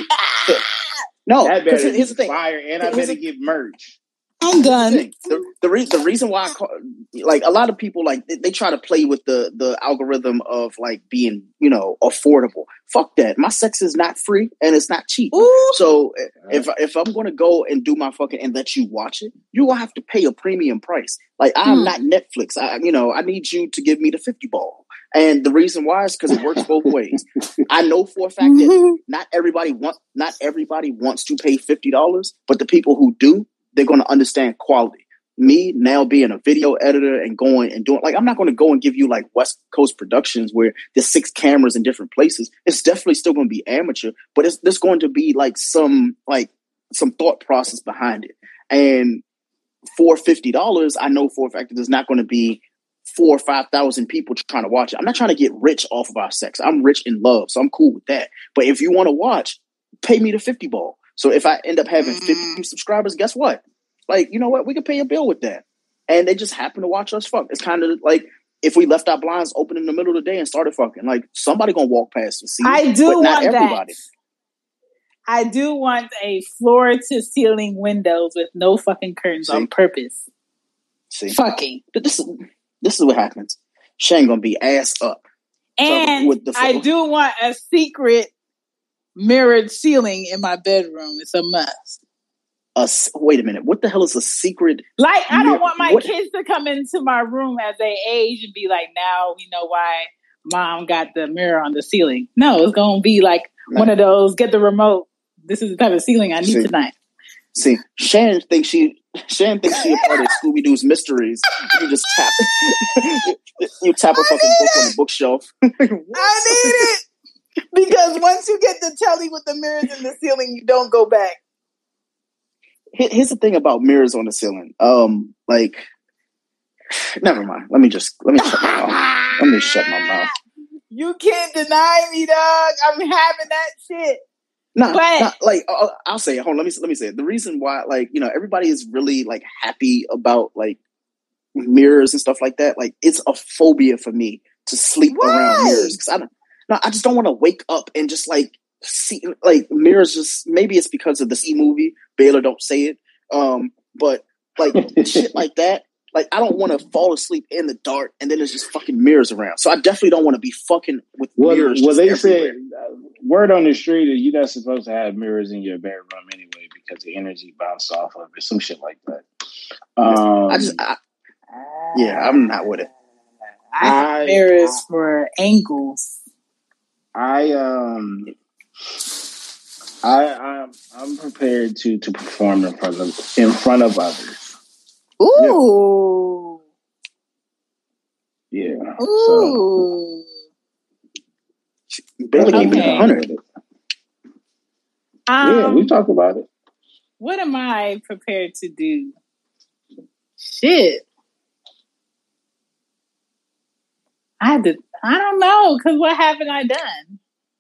No, because here's the thing. Fire, and I better get merch. I'm done. The reason why like a lot of people like they try to play with the algorithm of like being affordable. Fuck that. My sex is not free and it's not cheap. Ooh. So if I'm going to go and do my fucking and let you watch it, you will have to pay a premium price. Like I'm not Netflix. I need you to give me the 50 ball. And the reason why is because it works both ways. I know for a fact that not everybody wants to pay $50, but the people who do, they're going to understand quality. Me now being a video editor and going and doing, like, I'm not going to go and give you like West Coast Productions where there's 6 cameras in different places. It's definitely still going to be amateur, but there's going to be like some thought process behind it. And for $50, I know for a fact that there's not going to be 4,000 or 5,000 people trying to watch it. I'm not trying to get rich off of our sex. I'm rich in love, so I'm cool with that. But if you want to watch, pay me the 50 ball. So if I end up having 50 subscribers, guess what? Like, you know what? We could pay a bill with that. And they just happen to watch us fuck. It's kind of like if we left our blinds open in the middle of the day and started fucking, like somebody gonna walk past and see. I do but not want everybody. that. I do want a floor to ceiling windows with no fucking curtains on purpose. See, fucking. But this is what happens. She ain't gonna be ass up. And I do want a secret mirrored ceiling in my bedroom. It's a must. Wait a minute. What the hell is a secret? Like, I don't want my kids to come into my room as they age and be like, now we know why mom got the mirror on the ceiling. No, it's going to be like one of those, get the remote. This is the type of ceiling I need tonight. See, Shannon thinks she a part of Scooby-Doo's mysteries. You just tap you tap a fucking book on the bookshelf. I need it! Because once you get the telly with the mirrors in the ceiling, you don't go back. Here's the thing about mirrors on the ceiling. Like, never mind. Let me shut my mouth. Let me shut my mouth. You can't deny me, dog. I'm having that shit. Like I'll say it. Hold on, let me say it. The reason why, like, you know, everybody is really like happy about like mirrors and stuff like that. Like, it's a phobia for me to sleep around mirrors because I just don't want to wake up and just like see like mirrors. Just maybe it's because of the C movie. Baylor, don't say it. But like shit like that. Like, I don't want to fall asleep in the dark and then there's just fucking mirrors around. So I definitely don't want to be fucking with mirrors. Well, they said word on the street is you're not supposed to have mirrors in your bedroom anyway because the energy bounces off of it. Some shit like that. I'm not with it. I have mirrors for angles. I'm prepared to perform in front of others. Ooh. Yeah. Ooh. So, Bailey gave me 100. Yeah, we talked about it. What am I prepared to do? Shit. I don't know, because what haven't I done?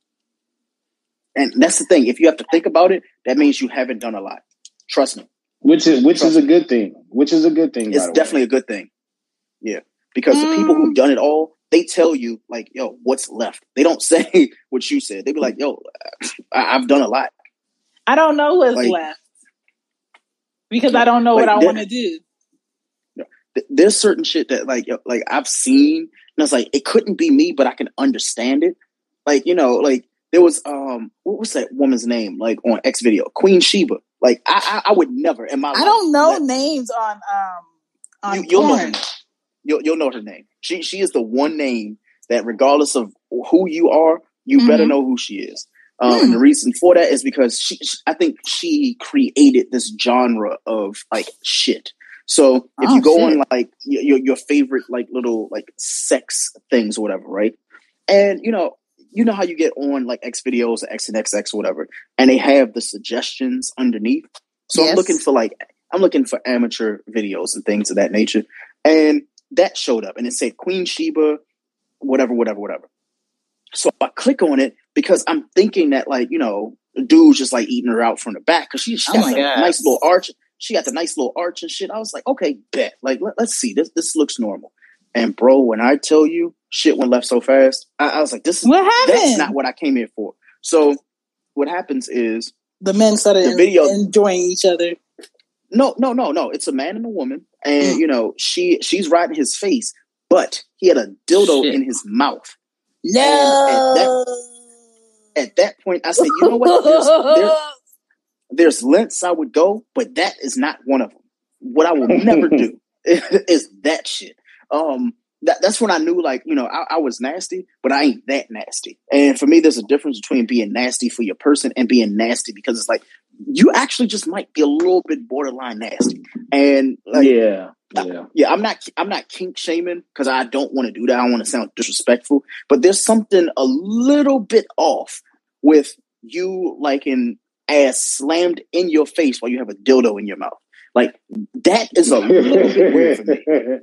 And that's the thing. If you have to think about it, that means you haven't done a lot. Trust me. Which is a good thing. Which is a good thing. It's definitely a good thing. Yeah. Because the people who've done it all, they tell you, like, yo, what's left? They don't say what you said. They be like, yo, I've done a lot. I don't know what's left. Because I don't know what I want to do. There's certain shit that, like I've seen, and I was like, it couldn't be me, but I can understand it. Like, you know, like, there was, what was that woman's name? Like, on X Video, Queen Sheba. Like, I would never in my life. I don't know names on you'll know her name. You'll know her name. She is the one name that, regardless of who you are, you better know who she is. And the reason for that is because I think she created this genre of like shit. So if you go on like your favorite like little like sex things or whatever, right? And you know how you get on like X videos or X and XX or whatever, and they have the suggestions underneath. So yes. I'm looking for amateur videos and things of that nature. And that showed up and it said Queen Sheba, whatever. So I click on it because I'm thinking that, like, you know, the dude's just like eating her out from the back because she got the nice little arch. She got the nice little arch and shit. I was like, okay, bet. Like, let's see. This looks normal. And bro, when I tell you, shit went left so fast, I was like, that's not what I came here for. So what happens is the men started enjoying each other. No. It's a man and a woman. And, you know, she's riding his face, but he had a dildo in his mouth. No. At that point, I said, you know what? There's lengths I would go, but that is not one of them. What I will never do is that shit. That's when I knew, like, you know, I was nasty, but I ain't that nasty. And for me, there's a difference between being nasty for your person and being nasty because it's like, you actually just might be a little bit borderline nasty. And like, I'm not kink shaming because I don't want to do that. I don't want to sound disrespectful, but there's something a little bit off with you liking ass slammed in your face while you have a dildo in your mouth. Like, that is a little bit weird for me.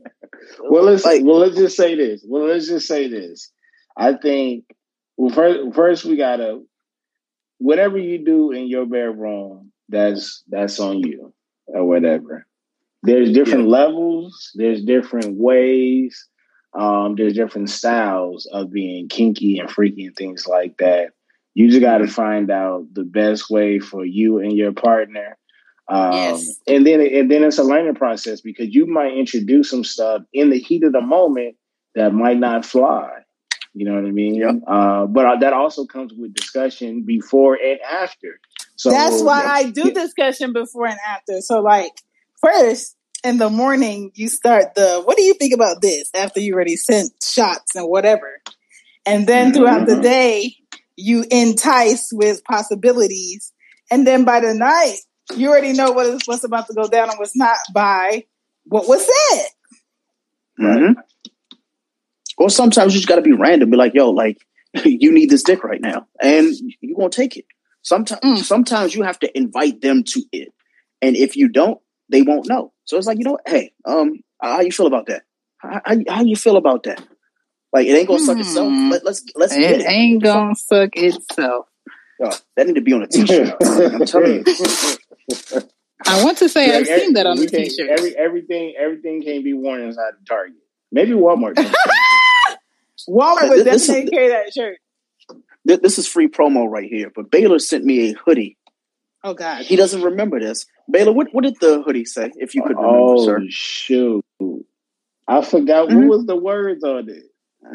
Let's just say this. I think, first we gotta, whatever you do in your bedroom, that's on you or whatever. There's different levels. There's different ways There's different styles of being kinky and freaky and things like that. You just got to find out the best way for you and your partner. Yes. And then it's a learning process because you might introduce some stuff in the heat of the moment that might not fly. You know what I mean? Yep. But that also comes with discussion before and after. So that's why I do discussion before and after. So like first in the morning, you start what do you think about this after you already sent shots and whatever. And then throughout the day, you entice with possibilities. And then by the night, you already know what's about to go down and what's not by what was said. Mm-hmm. Or sometimes you just got to be random. Be like, yo, like, you need this dick right now. And you won't take it. Sometimes you have to invite them to it. And if you don't, they won't know. So it's like, you know, hey, how you feel about that? How you feel about that? Like, it ain't gonna suck itself. Let's get it. It ain't gonna suck itself. That need to be on a t-shirt. I'm telling you. I want to say I've seen that on the t-shirt. Everything can't be worn inside the Target. Maybe Walmart. Walmart would definitely carry that shirt. This is free promo right here. But Baylor sent me a hoodie. Oh God, he doesn't remember this. Baylor, what did the hoodie say? If you could remember, sir. Oh shoot, I forgot what was the words on it.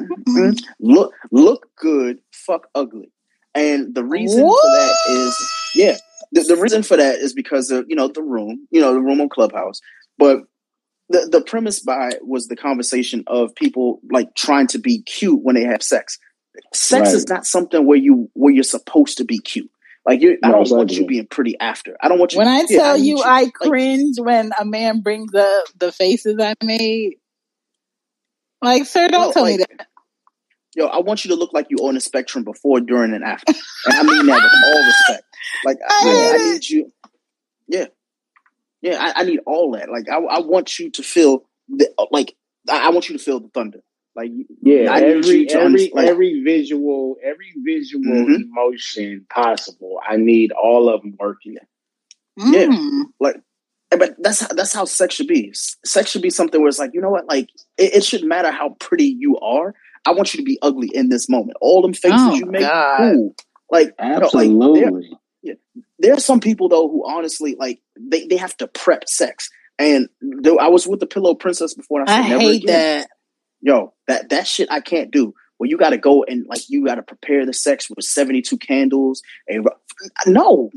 Look good, fuck ugly. And the reason for that is, the reason for that is because of, the room on Clubhouse. But the premise was the conversation of people like trying to be cute when they have sex. Sex is not something where you're supposed to be cute. Like I don't want you being pretty after. I don't want you. When I tell you, I cringe when a man brings up the faces I made. Like, sir, don't tell me that. Yo, I want you to look like you on the spectrum before, during, and after. And I mean that with all respect. Like, I need you. Yeah. Yeah, I need all that. Like, I want you to feel I want you to feel the thunder. Like, every visual emotion possible. I need all of them working. Yeah, like, but that's how sex should be. Sex should be something where it's like, you know what? Like, it shouldn't matter how pretty you are. I want you to be ugly in this moment. All them faces you make, cool. Like, absolutely. There are some people though who honestly like they have to prep sex. And I was with the Pillow Princess before, and I said, never hate again. that. Yo, that shit I can't do. Well, you got to go and like you got to prepare the sex with 72 candles. And no.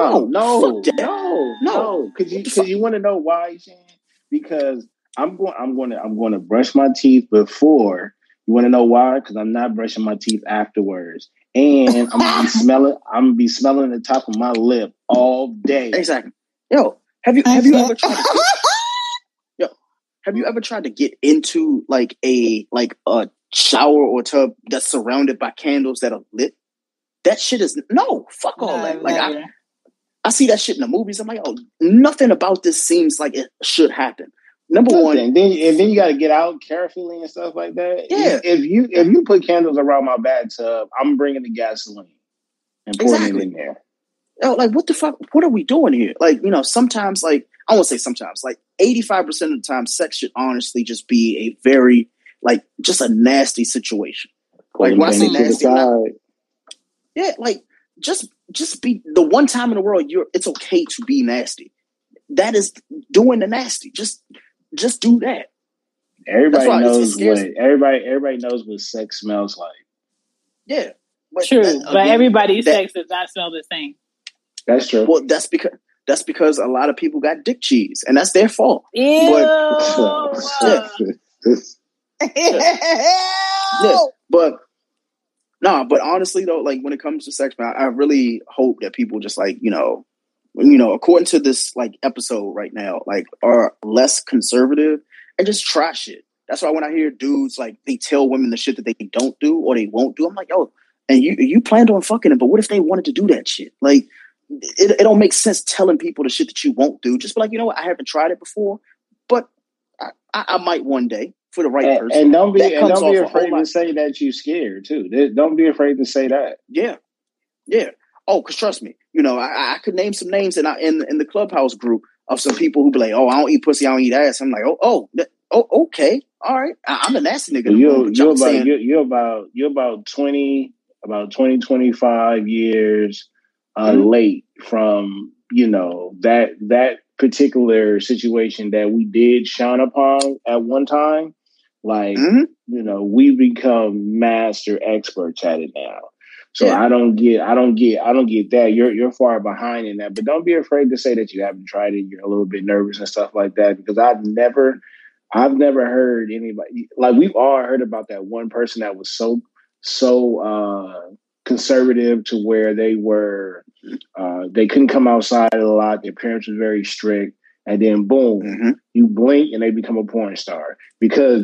Because you want to know why, Shan? Because I'm going to brush my teeth before. You want to know why? Because I'm not brushing my teeth afterwards, and I'm gonna be smelling the top of my lip all day. Exactly. Yo, have you ever tried? Have you ever tried to get into like a shower or tub that's surrounded by candles that are lit? That shit is fuck all that. Like I see that shit in the movies. I'm like, oh, nothing about this seems like it should happen. Number one, and then you got to get out carefully and stuff like that. Yeah, if you put candles around my bathtub, I'm bringing the gasoline and pouring it in there. Like, what the fuck? What are we doing here? Like, sometimes, like, I won't say sometimes, like 85% of the time, sex should honestly just be a very, like, just a nasty situation. Like, when I say nasty, like, just be the one time in the world it's okay to be nasty. That is doing the nasty. Just do that. Everybody knows what sex smells like. Yeah. True, but everybody's sex does not smell the same. That's true. Well, that's because a lot of people got dick cheese, and that's their fault. Ew. But honestly though, like when it comes to sex, man, I really hope that people just like, according to this like episode right now, like are less conservative and just try shit. That's why when I hear dudes like they tell women the shit that they don't do or they won't do, I'm like, oh, and you planned on fucking them, but what if they wanted to do that shit? Like, it don't make sense telling people the shit that you won't do. Just be like, you know what, I haven't tried it before, but I might one day for the right person. And don't be afraid to say that you're scared too. Don't be afraid to say that. Yeah. Oh, because trust me, I could name some names in the Clubhouse group of some people who be like, oh, I don't eat pussy, I don't eat ass. I'm like, okay, all right. I'm the nasty nigga. You're about 25 years late from that particular situation that we did shine upon at one time. Like we become master experts at it now. So I don't get that. You're far behind in that. But don't be afraid to say that you haven't tried it. You're a little bit nervous and stuff like that, because I've never heard anybody, like, we've all heard about that one person that was so conservative to where they couldn't come outside a lot. Their parents were very strict, and then boom, you blink and they become a porn star because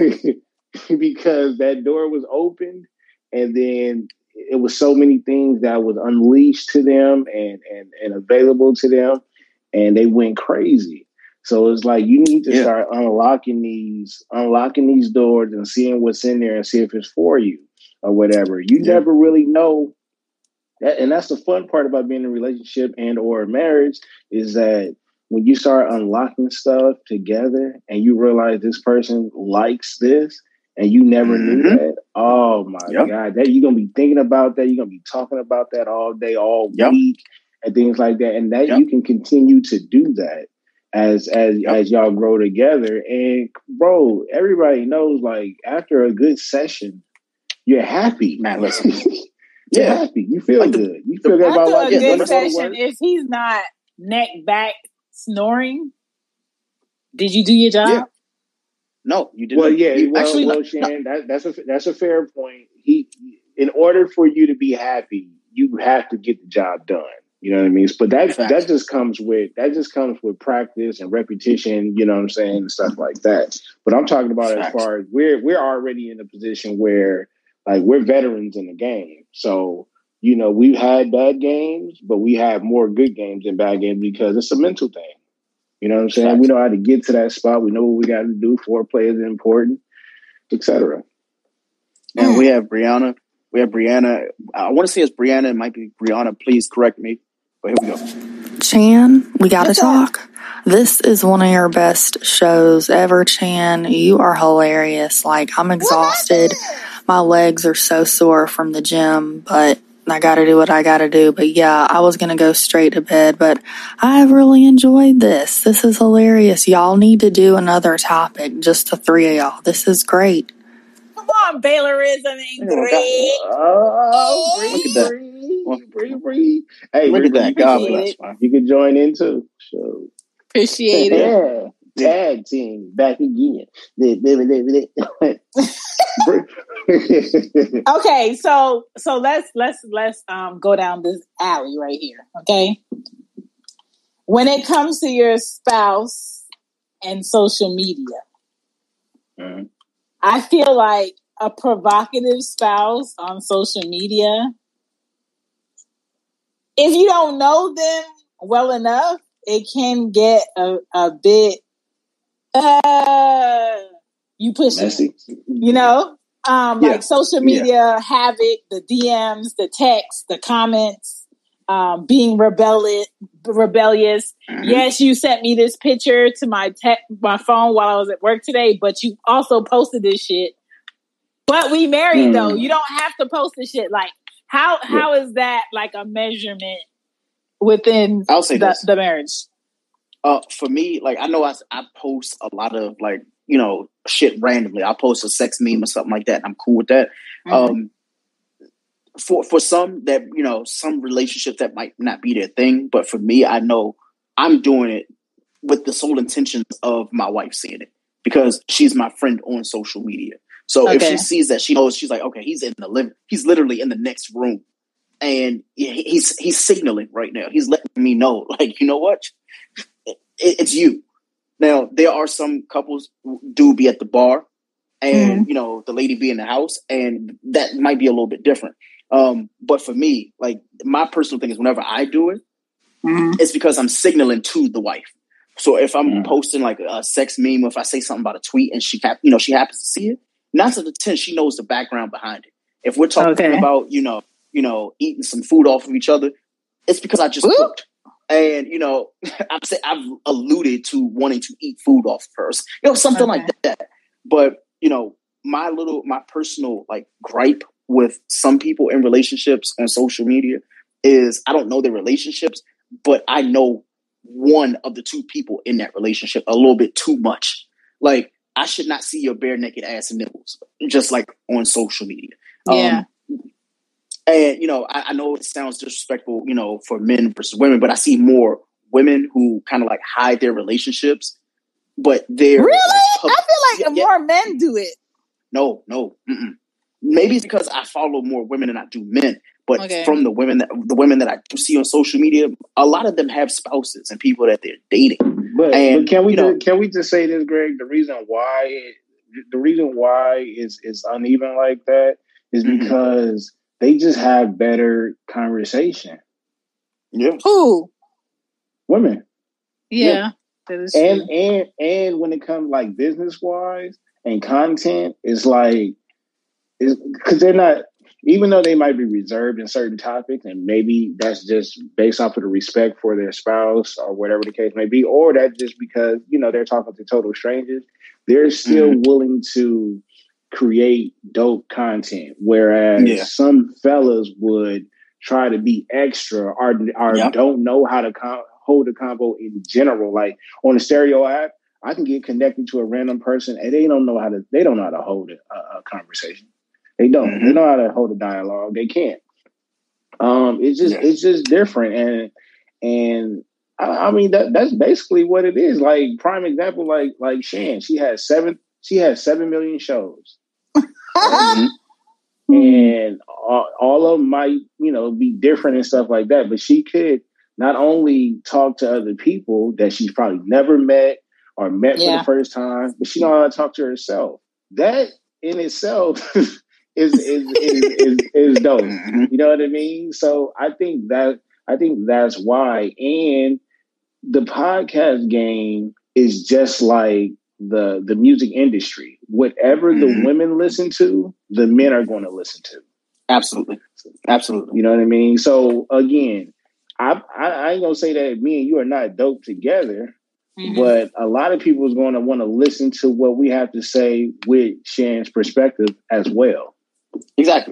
because that door was opened, and then it was so many things that was unleashed to them and available to them, and they went crazy. So it's like you need to start unlocking these doors and seeing what's in there and see if it's for you or whatever. You never really know. And that's the fun part about being in a relationship and or a marriage, is that when you start unlocking stuff together and you realize this person likes this and you never knew that, oh my God, that you're going to be thinking about that. You're going to be talking about that all day, all week and things like that. And that you can continue to do that as y'all grow together. And bro, everybody knows, like, after a good session, you're happy. Man, listen. You're happy. You feel like good. You feel good about life. After a good session, if he's not neck back snoring, did you do your job? Yeah. No, you didn't. Well, Shan, that's a fair point. In order for you to be happy, you have to get the job done. You know what I mean? But that just comes with practice and repetition. You know what I'm saying, and stuff like that. But I'm talking about as far as we're already in a position where, like, we're veterans in the game. So, we've had bad games, but we have more good games than bad games because it's a mental thing. You know what I'm saying? Exactly. We know how to get to that spot. We know what we got to do. Foreplay is important, etc. And we have Brianna. I want to say it's Brianna. It might be Brianna. Please correct me. But here we go. Chan, we got to talk. This is one of your best shows ever, Chan. You are hilarious. Like, I'm exhausted. My legs are so sore from the gym, but I got to do what I got to do. But yeah, I was going to go straight to bed, but I really enjoyed this. This is hilarious. Y'all need to do another topic, just the three of y'all. This is great. Come on, Bailerism ain't great. Look at that. Breathe. Hey, look at that. God bless. You can join in too. So. Appreciate it. Tag team back again. Okay, so let's go down this alley right here. Okay, when it comes to your spouse and social media, I feel like a provocative spouse on social media, if you don't know them well enough, it can get a bit you push messy. Like social media havoc, the DMs, the texts, the comments, being rebellious. Yes, you sent me this picture to my phone while I was at work today, but you also posted this shit. But we married though. You don't have to post this shit. Like, how is that like a measurement within the marriage? For me, like, I know I post a lot of, like, shit randomly. I'll post a sex meme or something like that, and I'm cool with that. For some that, some relationships that might not be their thing, but for me, I know I'm doing it with the sole intentions of my wife seeing it, because she's my friend on social media. So if she sees that, she knows, she's like, okay, he's in the living, he's literally in the next room, and he's signaling right now. He's letting me know, like, you know what? It's you. Now, there are some couples who do be at the bar and, the lady be in the house, and that might be a little bit different. But for me, like, my personal thing is whenever I do it, it's because I'm signaling to the wife. So if I'm posting like a sex meme, or if I say something about a tweet and she happens to see it, 9 out of 10, she knows the background behind it. If we're talking about, eating some food off of each other, it's because I just cooked. And, you know, I've alluded to wanting to eat food off of hers, you know, something like that. But, you know, my personal like gripe with some people in relationships on social media is I don't know their relationships, but I know one of the two people in that relationship a little bit too much. Like, I should not see your bare naked ass and nipples, just like on social media. Yeah. And, you know, I know it sounds disrespectful, you know, for men versus women, but I see more women who kind of like hide their relationships, but they're really. I feel like more men do it. No. Mm-mm. Maybe it's because I follow more women than I do men. But from the women that I do see on social media, a lot of them have spouses and people that they're dating. But can we just say this, Greg? The reason why is uneven like that is because they just have better conversation. Yeah. Who? Women. Yeah. That is true. And when it comes like business wise and content, it's like because they're not, even though they might be reserved in certain topics, and maybe that's just based off of the respect for their spouse or whatever the case may be, or that's just because, you know, they're talking to total strangers, they're still willing to create dope content. Whereas some fellas would try to be extra or don't know how to hold a convo in general. Like on the Stereo app, I can get connected to a random person and they don't know how to hold a conversation. They don't. They know how to hold a dialogue. They can't. It's just different, and I mean that's basically what it is. Like prime example, like Shan, she has 7 million shows, and all of them might, you know, be different and stuff like that. But she could not only talk to other people that she's probably never met or met for the first time, but she knows how to talk to herself. That in itself. is dope. You know what I mean? So I think that's why. And the podcast game is just like the music industry. Whatever the women listen to, the men are going to listen to. Absolutely. You know what I mean? So again, I ain't gonna say that me and you are not dope together, but a lot of people is going to want to listen to what we have to say with Shan's perspective as well. Exactly.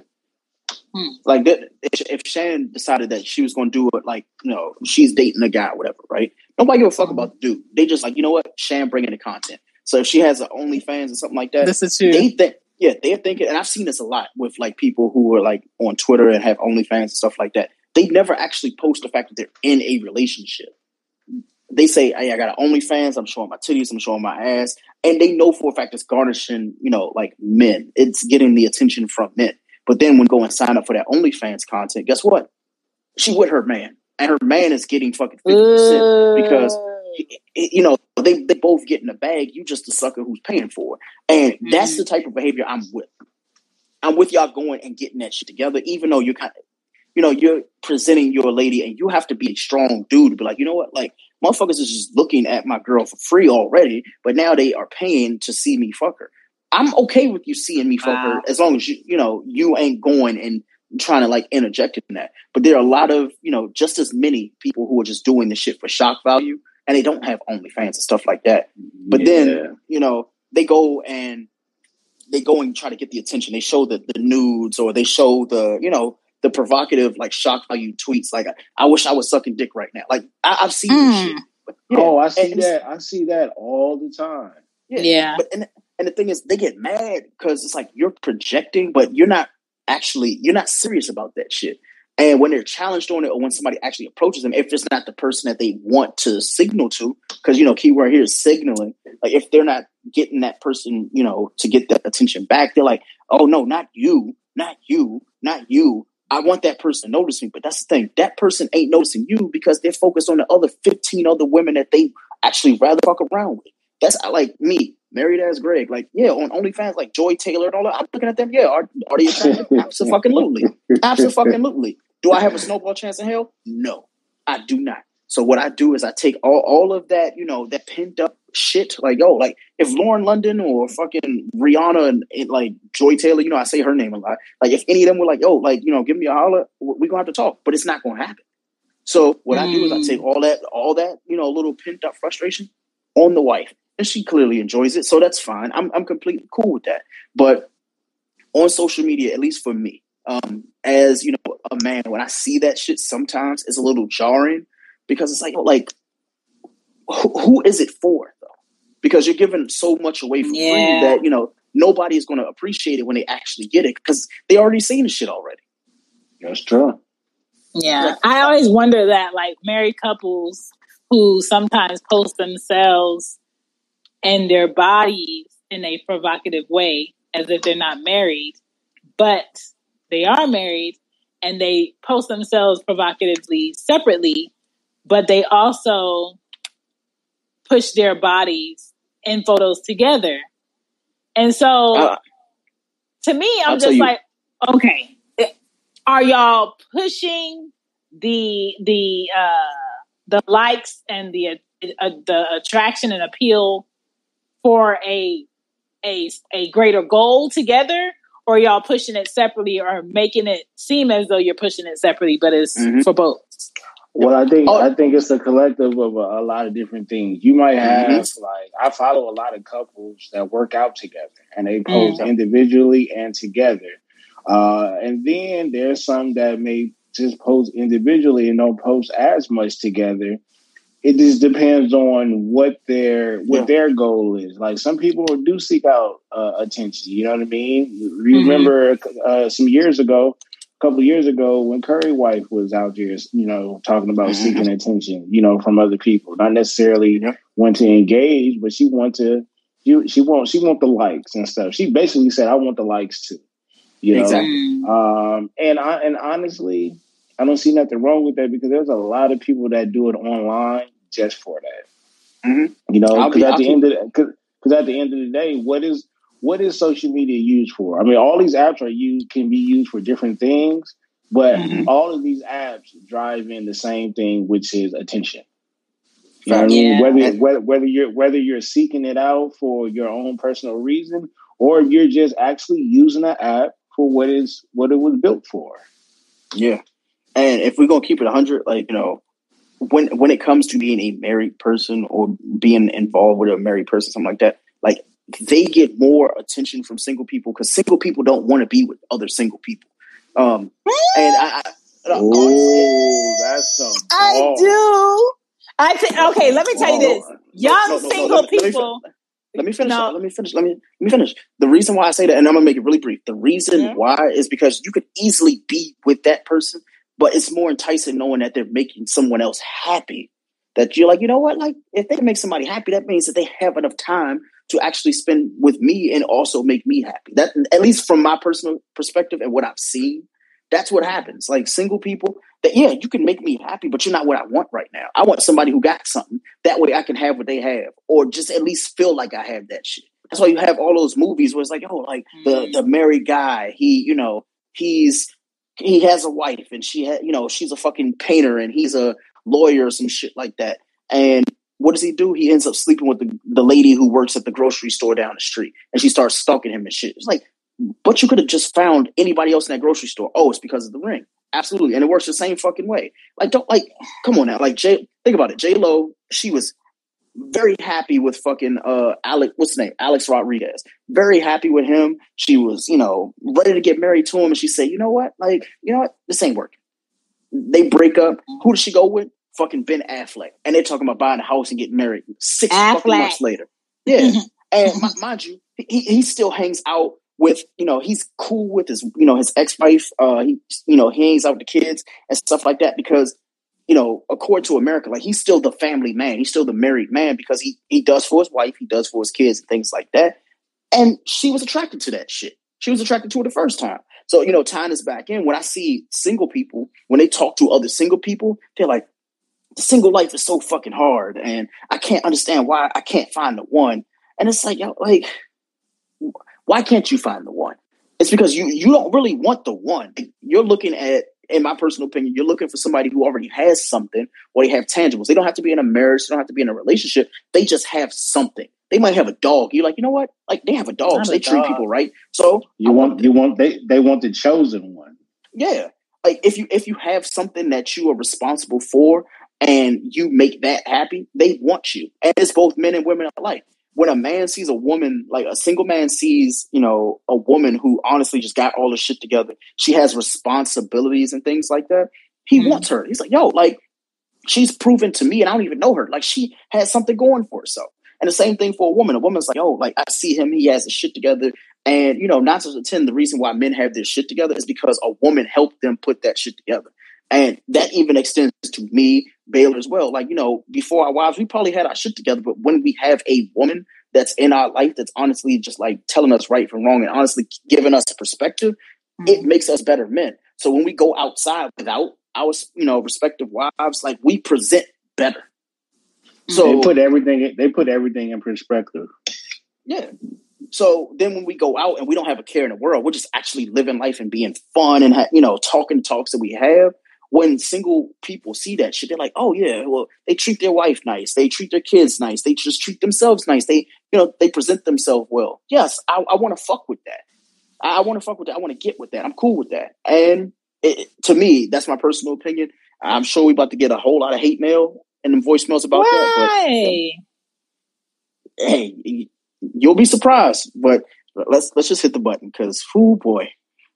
Like if Shannon decided that she was going to do it, like, you know, she's dating a guy or whatever, right? Nobody give a fuck about the dude. They just like, you know what, Shan bringing the content. So if she has an OnlyFans or something like that, this is true. They're thinking, and I've seen this a lot with like people who are like on Twitter and have OnlyFans and stuff like that. They never actually post the fact that they're in a relationship. They say, hey, I got an OnlyFans, I'm showing my titties, I'm showing my ass. And they know for a fact it's garnishing, you know, like men. It's getting the attention from men. But then when go and sign up for that OnlyFans content, guess what? She with her man. And her man is getting fucking 50% because, you know, they both get in the bag. You just the sucker who's paying for it. And that's the type of behavior I'm with. I'm with y'all going and getting that shit together, even though you're kind of, you know, you're presenting your lady and you have to be a strong dude to be like, you know what, like, motherfuckers is just looking at my girl for free already, but now they are paying to see me fuck her. I'm okay with you seeing me fuck her as long as you ain't going and trying to like interject in that. But there are a lot of, you know, just as many people who are just doing this shit for shock value and they don't have OnlyFans and stuff like that. But then, you know, they go and try to get the attention. They show the nudes or they show the, you know, the provocative, like, shock value tweets. Like, I wish I was sucking dick right now. Like, I've seen this shit. But, I see that all the time. Yeah. But, and the thing is, they get mad because it's like you're projecting, but you're not serious about that shit. And when they're challenged on it or when somebody actually approaches them, if it's not the person that they want to signal to, because, you know, keyword here is signaling. Like, if they're not getting that person, you know, to get that attention back, they're like, oh, no, not you, not you, not you. I want that person to notice me. But that's the thing. That person ain't noticing you because they're focused on the other 15 other women that they actually rather fuck around with. That's like me, married as Greg. Like, yeah, on OnlyFans, like Joy Taylor and all that. I'm looking at them. Yeah, are they attractive? Absolutely. Absolutely. Do I have a snowball chance in hell? No, I do not. So what I do is I take all of that, you know, that pent up shit. Like, yo, like if Lauren London or fucking Rihanna and like Joy Taylor, you know, I say her name a lot. Like if any of them were like, yo, like, you know, give me a holler, we're going to have to talk. But it's not going to happen. So what I do is I take all that, little pent up frustration on the wife, and she clearly enjoys it. So that's fine. I'm completely cool with that. But on social media, at least for me, as a man, when I see that shit, sometimes it's a little jarring because it's like who is it for though? Because you're giving so much away for free that nobody is going to appreciate it when they actually get it because they already seen the shit already. That's true. Yeah, I always wonder that, like married couples who sometimes post themselves and their bodies in a provocative way, as if they're not married, but they are married, and they post themselves provocatively separately, but they also push their bodies in photos together. And so, to me, I'm just like, okay, are y'all pushing the likes and the attraction and appeal for a greater goal together, or y'all pushing it separately, or making it seem as though you're pushing it separately, but it's for both? Well, I think it's a collective of a lot of different things. You might have I follow a lot of couples that work out together, and they post individually and together. And then there's some that may just post individually and don't post as much together. It just depends on what their goal is. Like some people do seek out attention. You know what I mean? You remember a couple years ago, when Curry wife was out there, talking about seeking attention, from other people, not necessarily want to engage, but she want the likes and stuff. She basically said, "I want the likes too." Exactly. And honestly, I don't see nothing wrong with that because there's a lot of people that do it online just for that. Because at the end of the day, what is social media used for? I mean, all these apps can be used for different things, but all of these apps drive in the same thing, which is attention. You know what I mean? Whether you're seeking it out for your own personal reason, or you're just actually using an app for what it was built for. Yeah. And if we're going to keep it 100, when it comes to being a married person or being involved with a married person, something like that, like they get more attention from single people because single people don't want to be with other single people. And that's some. I do. Okay, let me tell you this. Young single people. Let me finish. The reason why I say that, and I'm gonna make it really brief. The reason why is because you could easily be with that person, but it's more enticing knowing that they're making someone else happy. That you're like, you know what? Like, if they make somebody happy, that means that they have enough time to actually spend with me and also make me happy. That, at least from my personal perspective and what I've seen, that's what happens. Like single people, you can make me happy, but you're not what I want right now. I want somebody who got something. That way I can have what they have, or just at least feel like I have that shit. That's why you have all those movies where it's like, the married guy, he has a wife and she's a fucking painter and he's a lawyer or some shit like that. And what does he do? He ends up sleeping with the lady who works at the grocery store down the street, and she starts stalking him and shit. It's like, but you could have just found anybody else in that grocery store. Oh, it's because of the ring. Absolutely. And it works the same fucking way. Come on now. Like think about it. J-Lo, she was very happy with fucking Alex Rodriguez. Very happy with him. She was, ready to get married to him, and she said, you know what? This ain't working. They break up. Who does she go with? Fucking Ben Affleck. And they're talking about buying a house and getting married 6 fucking months later. Yeah. And mind you, he still hangs out with, he's cool with his, his ex-wife. He hangs out with the kids and stuff like that because, according to America, like he's still the family man. He's still the married man because he does for his wife. He does for his kids and things like that. And she was attracted to that shit. She was attracted to it the first time. So, tying this back in, when I see single people, when they talk to other single people, they're like, the single life is so fucking hard. And I can't understand why I can't find the one. And it's like, why can't you find the one? It's because you don't really want the one. You're looking at, in my personal opinion, you're looking for somebody who already has something, or they have tangibles. They don't have to be in a marriage. They don't have to be in a relationship. They just have something. They might have a dog. You're like, you know what? Like they have a dog. So they treat people right. So they want the chosen one. Yeah. like if you have something that you are responsible for and you make that happy, they want you. And it's both men and women alike. When a man sees a woman, like a single man sees, a woman who honestly just got all the shit together, she has responsibilities and things like that, he wants her. He's like, yo, like, she's proven to me and I don't even know her. Like, she has something going for herself. And the same thing for a woman. A woman's like, oh, like, I see him, he has his shit together. And, not to pretend, the reason why men have their shit together is because a woman helped them put that shit together. And that even extends to me, Baylor, as well. Like, before our wives, we probably had our shit together. But when we have a woman that's in our life that's honestly just like telling us right from wrong and honestly giving us a perspective, it makes us better men. So when we go outside without our, respective wives, like, we present better. So they put everything in perspective. Yeah. So then when we go out and we don't have a care in the world, we're just actually living life and being fun and, talking talks that we have. When single people see that shit, they're like, oh, yeah, well, they treat their wife nice. They treat their kids nice. They just treat themselves nice. They, they present themselves well. Yes, I want to fuck with that. I want to fuck with that. I want to get with that. I'm cool with that. And to me, that's my personal opinion. I'm sure we're about to get a whole lot of hate mail and voicemails about that. But, hey, you'll be surprised. But let's just hit the button because, whoo, boy.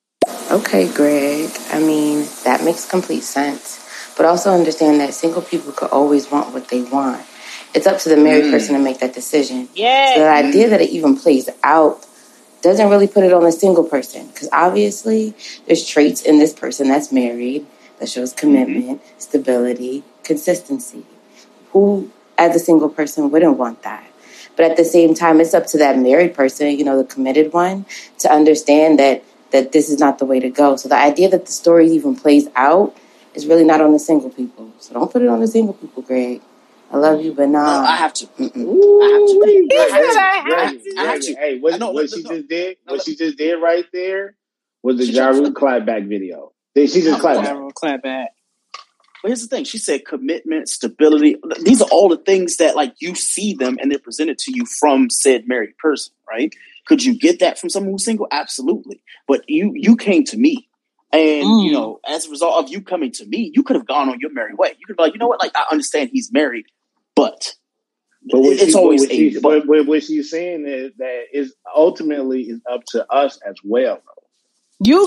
Okay, Greg. I mean, that makes complete sense. But also understand that single people could always want what they want. It's up to the married person to make that decision. Yeah. So the idea that it even plays out doesn't really put it on the single person. Because obviously, there's traits in this person that's married that shows commitment, stability, consistency. Who, as a single person, wouldn't want that? But at the same time, it's up to that married person, the committed one, to understand that this is not the way to go. So the idea that the story even plays out is really not on the single people. So don't put it on the single people, Greg. I love you, but nah. No, I have to. I have to. Hey, what she just did right there was the Ja Rule clapback video. She just clapped back. But here's the thing. She said commitment, stability. These are all the things that, like, you see them and they're presented to you from said married person, right? Could you get that from someone who's single? Absolutely. But you came to me. And, as a result of you coming to me, you could have gone on your merry way. You could be like, you know what? Like, I understand he's married, but it's always a but. What she's saying is that is ultimately is up to us as well. Y'all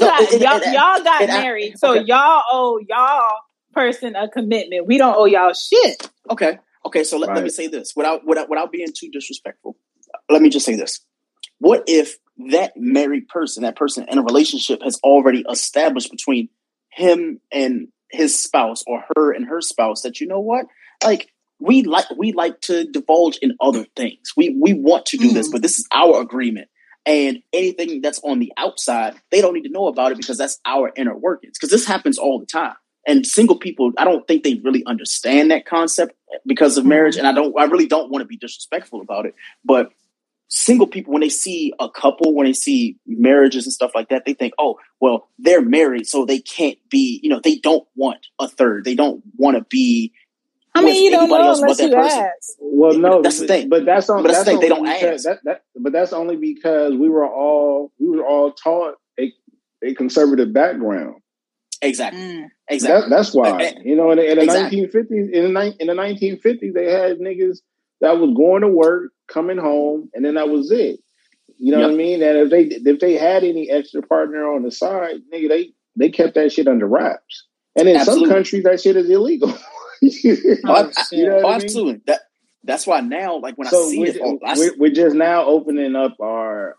got married, so y'all owe y'all person a commitment. We don't owe y'all shit. Okay. So let me say this without being too disrespectful. Let me just say this. What if that married person, that person in a relationship has already established between him and his spouse or her and her spouse that, you know what? Like, we like to divulge in other things. We want to do this, but this is our agreement. And anything that's on the outside, they don't need to know about it because that's our inner workings. Because this happens all the time. And single people, I don't think they really understand that concept because of marriage. And I really don't want to be disrespectful about it. But single people, when they see a couple, when they see marriages and stuff like that, they think, oh, well, they're married, so they can't be, they don't want a third. They don't want to be. You don't know unless you ask. Well, no, that's the thing. But that's the thing. They don't ask. But that's only because we were all taught a conservative background. Exactly. That's why. In the 1950s, in the 1950s, they had niggas that was going to work, coming home, and then that was it. You know what I mean? And if they had any extra partner on the side, nigga, they kept that shit under wraps. And in some countries, that shit is illegal. You know what I mean? Absolutely. That's why now, like, when I see it, we're just now opening up our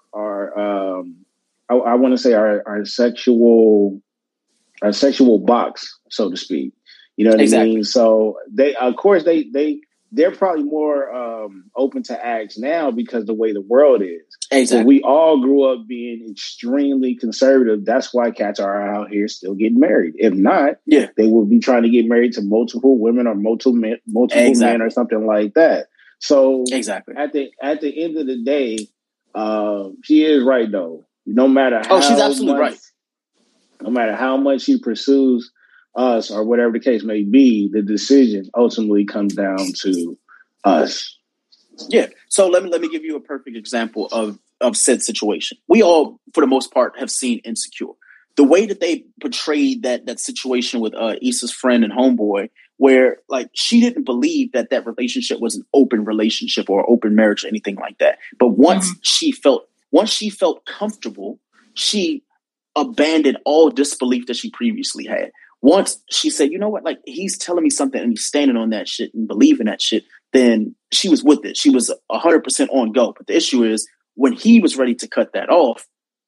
I want to say our sexual box, so to speak. You know what I mean? So they're probably more open to acts now because the way the world is. Exactly. So we all grew up being extremely conservative. That's why cats are out here still getting married. If not, they would be trying to get married to multiple women or multiple men or something like that. So at the end of the day, she is right though. No matter how she's absolutely right. No matter how much she pursues us or whatever the case may be, the decision ultimately comes down to us. Yeah. So let me give you a perfect example of said situation. We all, for the most part, have seen Insecure. the way that they portrayed that situation with Issa's friend and homeboy, where like she didn't believe that relationship was an open relationship or open marriage or anything like that. But once she felt comfortable, she abandoned all disbelief that she previously had. Once she said, you know what, like he's telling me something and he's standing on that shit and believing that shit, then she was with it. She was 100% on go. But the issue is when he was ready to cut that off,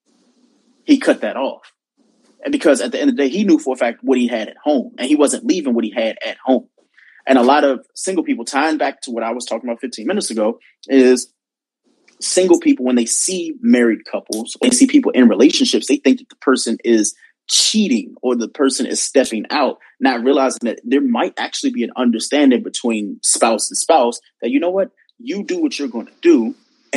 he cut that off. And because at the end of the day, he knew for a fact what he had at home and he wasn't leaving what he had at home. And a lot of single people, tying back to what I was talking about 15 minutes ago, is single people, when they see married couples, when they see people in relationships, they think that the person is cheating or the person is stepping out, not realizing that there might actually be an understanding between spouse and spouse that, you know what, you do what you're going to do.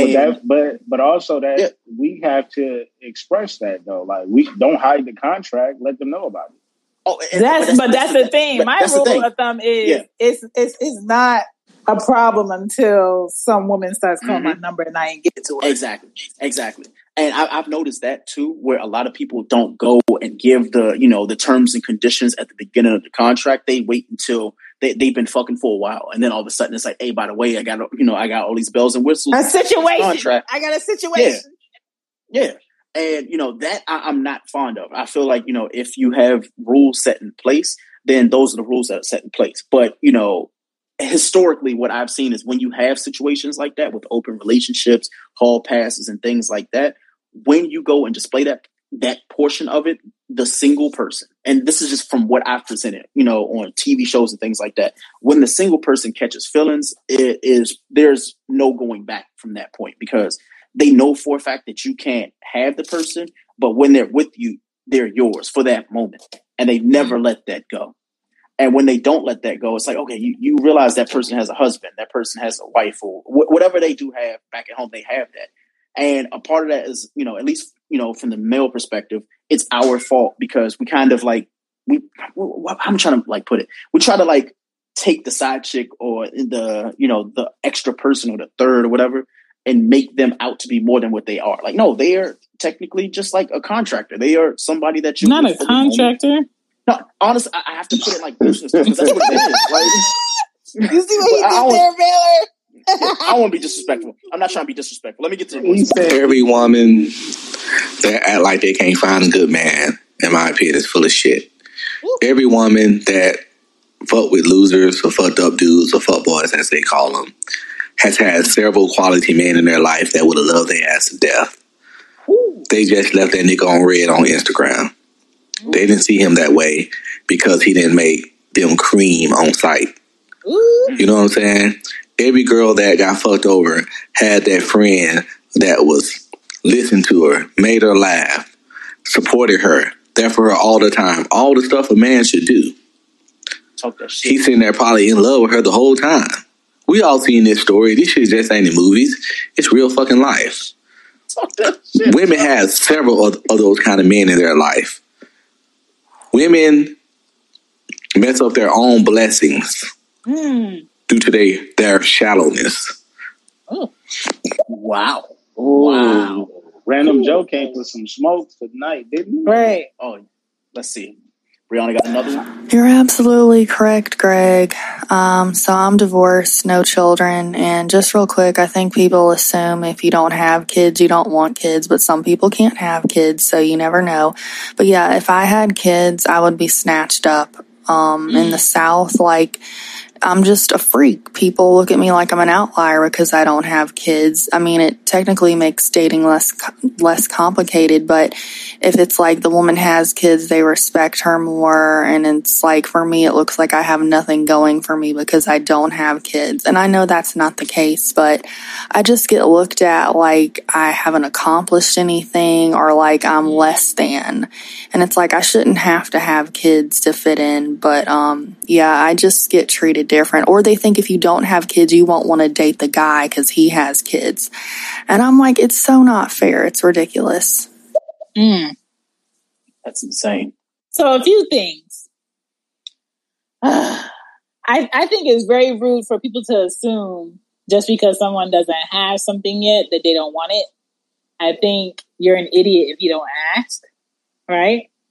But also that we have to express that though. Like we don't hide the contract, let them know about it. Oh, that's the thing. My rule of thumb is it's not a problem until some woman starts calling my number and I ain't get to her. Exactly. And I've noticed that too, where a lot of people don't go and give the terms and conditions at the beginning of the contract. They wait until they've been fucking for a while, and then all of a sudden it's like, hey, by the way, I got all these bells and whistles. A situation. I got a situation. Yeah. And that I'm not fond of. I feel like if you have rules set in place, then those are the rules that are set in place. But historically, what I've seen is when you have situations like that with open relationships, hall passes, and things like that, when you go and display that portion of it, the single person, and this is just from what I've presented, on TV shows and things like that, when the single person catches feelings, there's no going back from that point because they know for a fact that you can't have the person, but when they're with you, they're yours for that moment, and they never let that go. And when they don't let that go, it's like, okay, you realize that person has a husband, that person has a wife, or whatever they do have back at home, they have that. And a part of that is, at least, from the male perspective, it's our fault because we kind of like, I'm trying to like put it, we try to like take the side chick or the extra person or the third or whatever and make them out to be more than what they are. Like, no, they are technically just like a contractor. They are somebody that you not a contractor. No, honestly, I have to put it like business because that's what it is. Like, you see what he did there, Baylor? I won't be disrespectful. I'm not trying to be disrespectful. Let me get to the point. Every woman that act like they can't find a good man, in my opinion, is full of shit. Every woman that fuck with losers or fucked up dudes or fuck boys, as they call them, has had several quality men in their life that would have loved their ass to death. They just left that nigga on red on Instagram. They didn't see him that way because he didn't make them cream on sight. You know what I'm saying? Every girl that got fucked over had that friend that was listened to her, made her laugh, supported her, there for her all the time. All the stuff a man should do. He's sitting there probably in love with her the whole time. We all seen this story. This shit just ain't in movies. It's real fucking life. Women have several of those kind of men in their life. Women mess up their own blessings due to their shallowness. Oh. Wow. Wow. Random Joe came with some smoke tonight, didn't he? Right. Oh, let's see. Brianna got another one? You're absolutely correct, Greg. So I'm divorced, no children, and just real quick, I think people assume if you don't have kids, you don't want kids, but some people can't have kids, so you never know. But yeah, if I had kids, I would be snatched up. In the South, like, I'm just a freak. People look at me like I'm an outlier because I don't have kids. I mean, it technically makes dating less complicated, but if it's like the woman has kids, they respect her more. And it's like, for me, it looks like I have nothing going for me because I don't have kids. And I know that's not the case, but I just get looked at like I haven't accomplished anything or like I'm less than. And it's like, I shouldn't have to have kids to fit in. But, yeah, I just get treated different. Or they think if you don't have kids, you won't want to date the guy because he has kids. And I'm like, it's so not fair. It's ridiculous. That's insane. So a few things. I think it's very rude for people to assume just because someone doesn't have something yet that they don't want it. I think you're an idiot if you don't ask, right?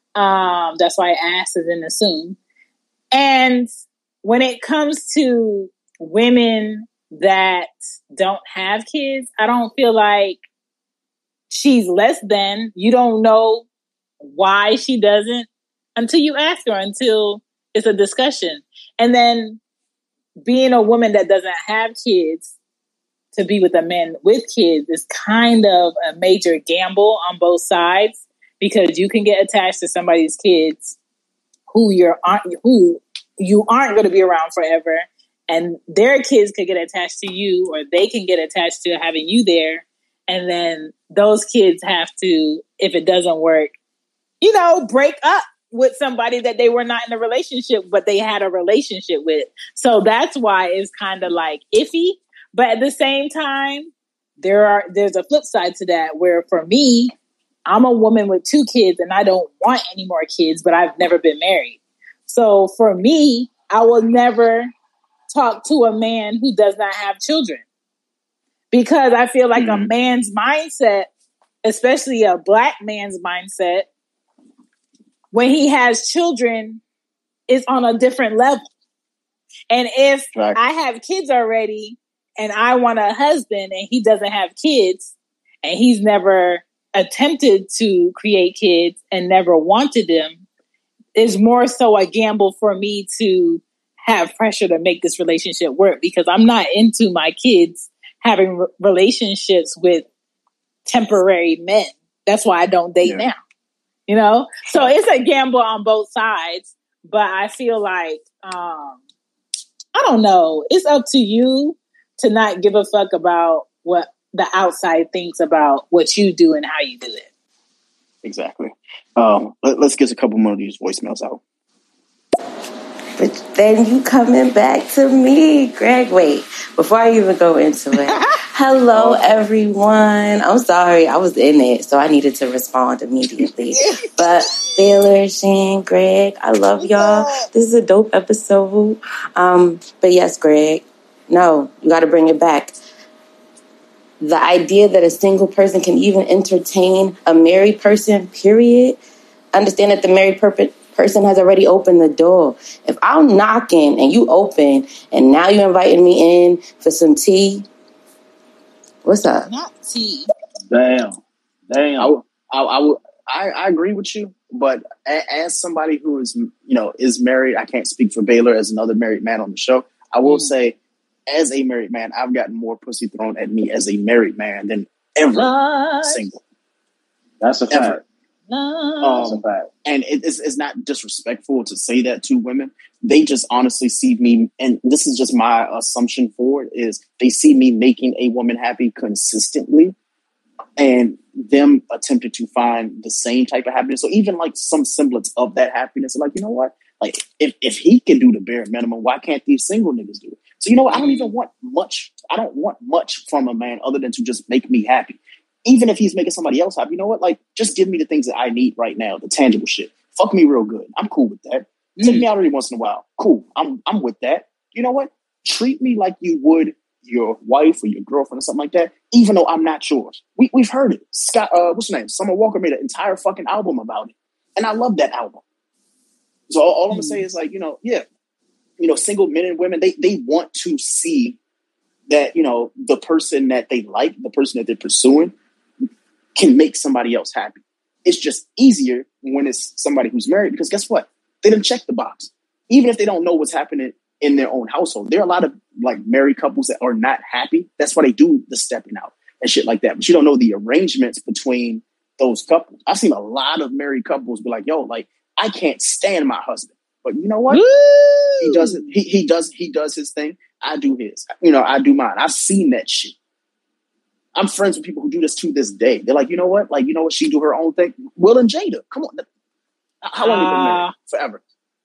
That's why I asked and then assume. And when it comes to women that don't have kids, I don't feel like she's less than. You don't know why she doesn't until you ask her, until it's a discussion. And then being a woman that doesn't have kids to be with a man with kids is kind of a major gamble on both sides, because you can get attached to somebody's kids who you aren't going to be around forever, and their kids could get attached to you, or they can get attached to having you there. And then those kids have to, if it doesn't work, break up with somebody that they were not in a relationship, but they had a relationship with. So that's why it's kind of like iffy. But at the same time, there's a flip side to that, where for me, I'm a woman with 2 kids and I don't want any more kids, but I've never been married. So for me, I will never talk to a man who does not have children, because I feel like a man's mindset, especially a black man's mindset, when he has children, is on a different level. And if I have kids already and I want a husband and he doesn't have kids and he's never attempted to create kids and never wanted them, is more so a gamble for me to have pressure to make this relationship work, because I'm not into my kids having relationships with temporary men. That's why I don't date now. So it's a gamble on both sides, but I feel like, I don't know. It's up to you to not give a fuck about what the outside thinks about what you do and how you do it. Exactly. Let's get a couple more of these voicemails out. But then you coming back to me, Greg. Wait, before I even go into it. Hello, everyone. I'm sorry. I was in it, so I needed to respond immediately. But Baylor, Shane, Greg, I love y'all. This is a dope episode. But yes, Greg, no, you got to bring it back. The idea that a single person can even entertain a married person, period. Understand that the married person has already opened the door. If I'm knocking and you open and now you're inviting me in for some tea, what's up? Not tea. Damn. I agree with you, but as somebody who is married, I can't speak for Baylor as another married man on the show. I will say, as a married man, I've gotten more pussy thrown at me as a married man than ever single. That's a fact. That's a fact. And it's not disrespectful to say that to women. They just honestly see me, and this is just my assumption for it, is they see me making a woman happy consistently, and them attempting to find the same type of happiness. So even like some semblance of that happiness, like, you know what? Like if he can do the bare minimum, why can't these single niggas do it? So, you know what? I don't even want much. I don't want much from a man other than to just make me happy. Even if he's making somebody else happy, you know what? Like, just give me the things that I need right now, the tangible shit. Fuck me real good. I'm cool with that. Take me out every once in a while. Cool. I'm with that. You know what? Treat me like you would your wife or your girlfriend or something like that, even though I'm not yours. We've heard it. Scott, what's her name? Summer Walker made an entire fucking album about it. And I love that album. So all I'm going to say is, like, single men and women, they want to see that, the person that they like, the person that they're pursuing, can make somebody else happy. It's just easier when it's somebody who's married, because guess what? They didn't check the box. Even if they don't know what's happening in their own household. There are a lot of like married couples that are not happy. That's why they do the stepping out and shit like that. But you don't know the arrangements between those couples. I've seen a lot of married couples be like, yo, like, I can't stand my husband. But you know what? Woo! He does it. He does his thing. I do his. I do mine. I've seen that shit. I'm friends with people who do this to this day. They're like, you know what? Like, you know what? She do her own thing. Will and Jada. Come on. How long have you been married? Forever.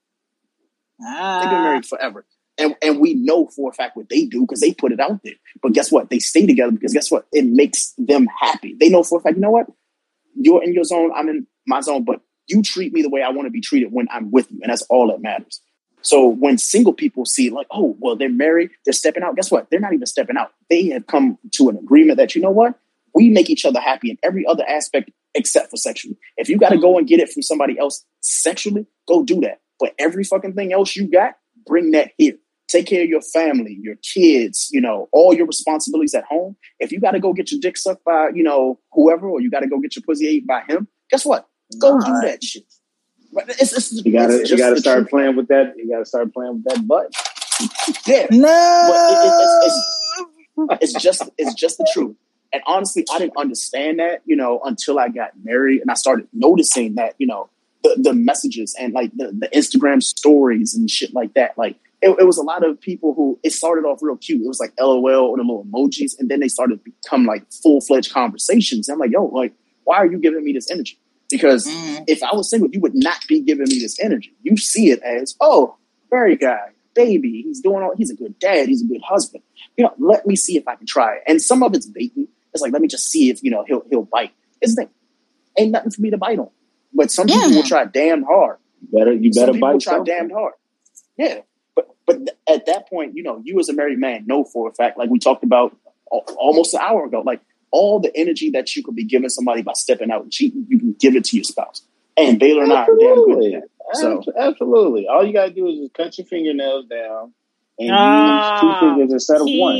They've been married forever. And we know for a fact what they do because they put it out there. But guess what? They stay together because guess what? It makes them happy. They know for a fact, you know what? You're in your zone. I'm in my zone. But you treat me the way I want to be treated when I'm with you. And that's all that matters. So when single people see like, oh, well, they're married, they're stepping out. Guess what? They're not even stepping out. They have come to an agreement that, you know what? We make each other happy in every other aspect except for sexually. If you got to go and get it from somebody else sexually, go do that. But every fucking thing else you got, bring that here. Take care of your family, your kids, all your responsibilities at home. If you got to go get your dick sucked by, whoever, or you got to go get your pussy ate by him, guess what? Go do that shit. You gotta start playing with that. You gotta start playing with that butt. Yeah. No. It's just the truth. And honestly, I didn't understand that, until I got married and I started noticing that, the messages and like the Instagram stories and shit like that. Like it was a lot of people who, it started off real cute. It was like LOL or the little emojis. And then they started to become like full-fledged conversations. And I'm like, yo, like, why are you giving me this energy? Because if I was single, you would not be giving me this energy. You see it as, oh, married guy, baby, he's a good dad, he's a good husband. Let me see if I can try it. And some of it's baiting. It's like, let me just see if, he'll bite. It's the thing. Ain't nothing for me to bite on. But some people will try damn hard. You better bite. Try damn hard. Yeah. But at that point, you as a married man know for a fact, like we talked about almost an hour ago, like all the energy that you could be giving somebody by stepping out and cheating, you can give it to your spouse. And Baylor and I are damn good at that. So absolutely. All you gotta do is just cut your fingernails down and use two fingers instead of one.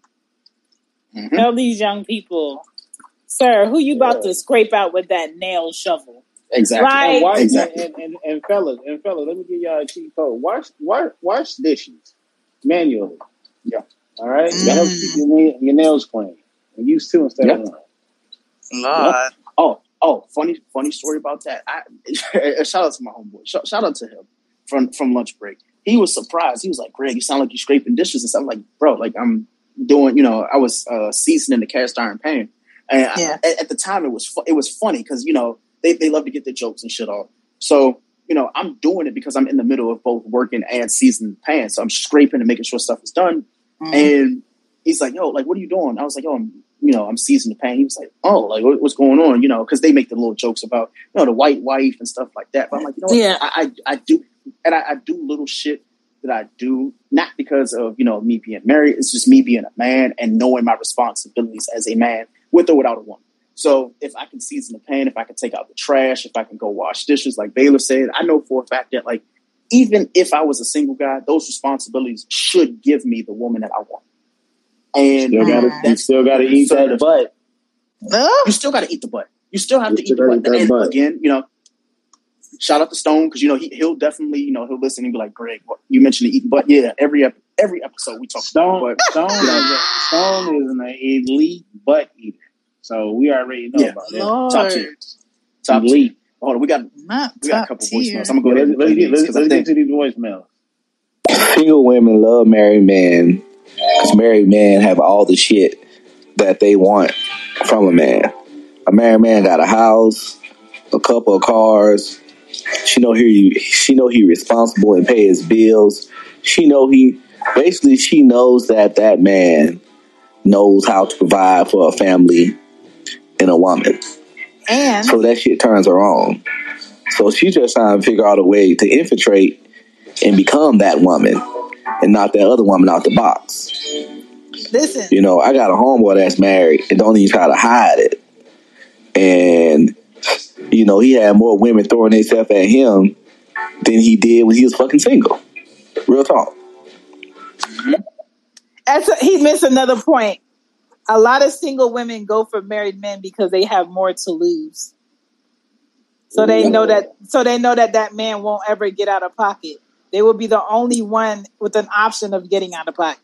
Mm-hmm. Tell these young people, sir, who you about to scrape out with that nail shovel? Exactly. Right. Exactly. And fellas, let me give y'all a cheat code. Wash dishes manually. Yeah. All right. You gotta keep your nails clean. And use two instead of one. Lord. Oh, funny story about that. Shout out to my homeboy. Shout out to him from lunch break. He was surprised. He was like, Greg, you sound like you're scraping dishes and stuff. I'm like, bro, like I'm doing, I was seasoning the cast iron pan. And at the time it was funny because, they love to get their jokes and shit off. So, I'm doing it because I'm in the middle of both working and seasoning the pan. So I'm scraping and making sure stuff is done. Mm-hmm. And he's like, yo, like, what are you doing? I was like, yo, I'm seasoning the pan. He was like, oh, like, what's going on? Because they make the little jokes about, the white wife and stuff like that. But I'm like, what? I do. And I do little shit that I do, not because of, me being married. It's just me being a man and knowing my responsibilities as a man with or without a woman. So if I can season the pan, if I can take out the trash, if I can go wash dishes, like Baylor said, I know for a fact that, like, even if I was a single guy, those responsibilities should give me the woman that I want. And you still gotta eat that butt. You still gotta eat the butt. You still have to eat the butt. And again, shout out to Stone because he'll definitely he'll listen and be like, Greg, you mentioned the eating butt. Yeah, every episode we talk about butt. Stone is an elite butt eater. So we already know about that. Top tier. Top elite. Hold on, we got a couple voicemails. I'm gonna go ahead. Let's get to these voicemails. Single women love married men because married men have all the shit that they want from a man. A married man got a house, a couple of cars. She know he responsible and pay his bills. She knows that man knows how to provide for a family and a woman. And so that shit turns her on. So she's just trying to figure out a way to infiltrate and become that woman and not that other woman out the box. Listen. I got a homeboy that's married and don't even try to hide it. And, he had more women throwing themselves at him than he did when he was fucking single. Real talk. He missed another point. A lot of single women go for married men because they have more to lose. So they know that man won't ever get out of pocket. They will be the only one with an option of getting out of pocket.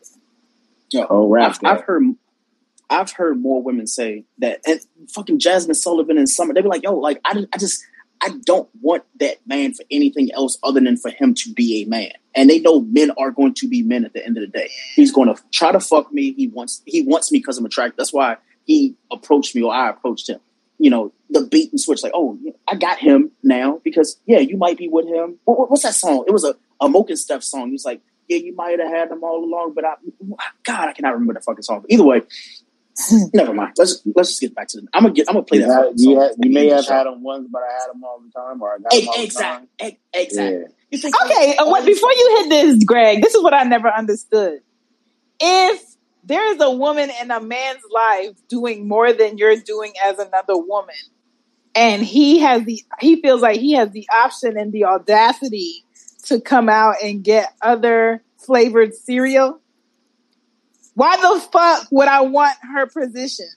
I've heard more women say that, and fucking Jasmine Sullivan and Summer, they be like, yo, like I don't want that man for anything else other than for him to be a man. And they know men are going to be men at the end of the day. He's going to try to fuck me. He wants me because I'm attractive. That's why he approached me or I approached him. The bait and switch, like, oh, I got him now because, you might be with him. What's that song? It was a Moke and Steph song. He was like, yeah, you might have had them all along, but I cannot remember the fucking song. But either way, never mind. Let's just get back to them. I'm gonna play that. You may have had them once, but I had them all the time, or I got them all the time. Exactly. Yeah. Okay, before you hit this, Greg, this is what I never understood. If there is a woman in a man's life doing more than you're doing as another woman, and he feels like he has the option and the audacity to come out and get other flavored cereal. Why the fuck would I want her position?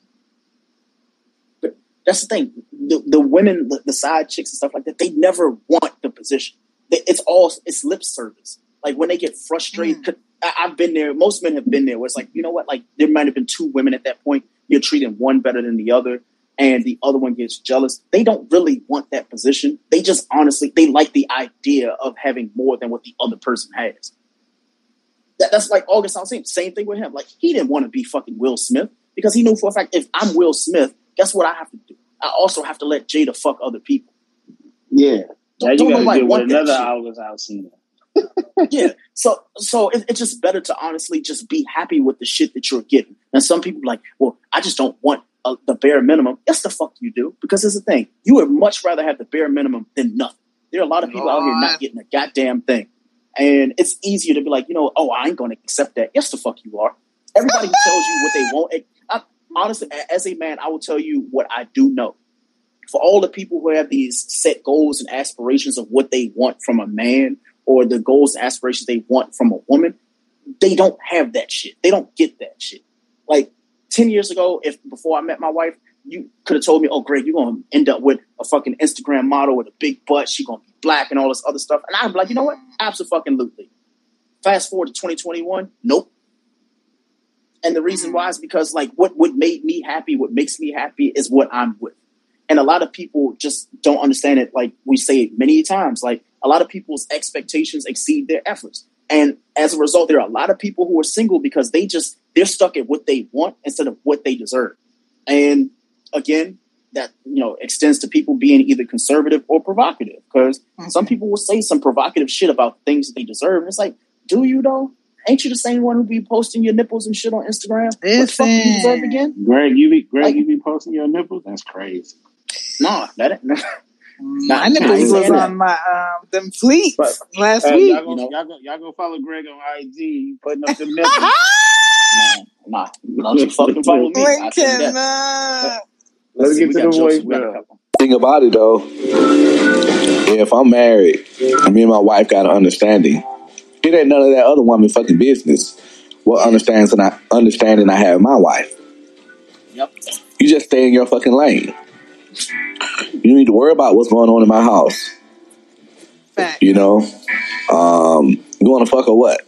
But that's the thing. The women, the side chicks and stuff like that, they never want the position. It's lip service. Like when they get frustrated, I've been there. Most men have been there where it's like, you know what? Like there might have been two women at that point. You're treating one better than the other, and the other one gets jealous. They don't really want that position. They just honestly, they like the idea of having more than what the other person has. That's like August Alsina. Same thing with him. Like he didn't want to be fucking Will Smith because he knew for a fact if I'm Will Smith, guess what I have to do? I also have to let Jada fuck other people. Yeah. Now you gotta deal with another August Alsina. Yeah. So it's just better to honestly just be happy with the shit that you're getting. And some people are like, well, I just don't want the bare minimum. Yes, the fuck you do. Because here's the thing. You would much rather have the bare minimum than nothing. There are a lot of people out here not getting a goddamn thing. And it's easier to be like, I ain't going to accept that. Yes, the fuck you are. Everybody who tells you what they want. Honestly, as a man, I will tell you what I do know. For all the people who have these set goals and aspirations of what they want from a man or the goals and aspirations they want from a woman, they don't have that shit. They don't get that shit. Like 10 years ago, before I met my wife, you could have told me, oh, Greg, you're going to end up with a fucking Instagram model with a big butt. She's going to be black and all this other stuff. And I'd be like, you know what? Absolutely. Fast forward to 2021. Nope. And the reason why is because like what made me happy, what makes me happy is what I'm with. And a lot of people just don't understand it. Like we say it many times, like a lot of people's expectations exceed their efforts. And as a result, there are a lot of people who are single because they're stuck at what they want instead of what they deserve. And again, that, extends to people being either conservative or provocative because some people will say some provocative shit about things that they deserve. And it's like, do you though? Ain't you the same one who be posting your nipples and shit on Instagram? What the fuck do you deserve again? Greg, you be posting your nipples? That's crazy. Nah, that ain't. My nipples was on my them fleets last week. Y'all go follow Greg on IG. You putting up them nipples? Nah. Don't you fucking follow me. I tell you that. Let's get to the voicemail. Thing about it though, if I'm married and me and my wife got an understanding, it ain't none of that other woman fucking business. What understanding I have with my wife. Yep. You just stay in your fucking lane. You need to worry about what's going on in my house. Fact. You want to fuck or what?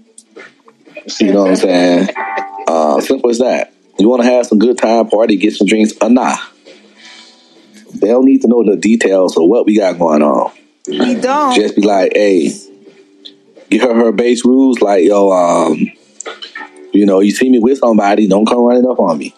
You know what I'm saying? Simple as that. You want to have some good time, party, get some drinks, or nah? They don't need to know the details of what we got going on. We don't. Just be like, hey, give her base rules. Like, yo, you see me with somebody, don't come running up on me.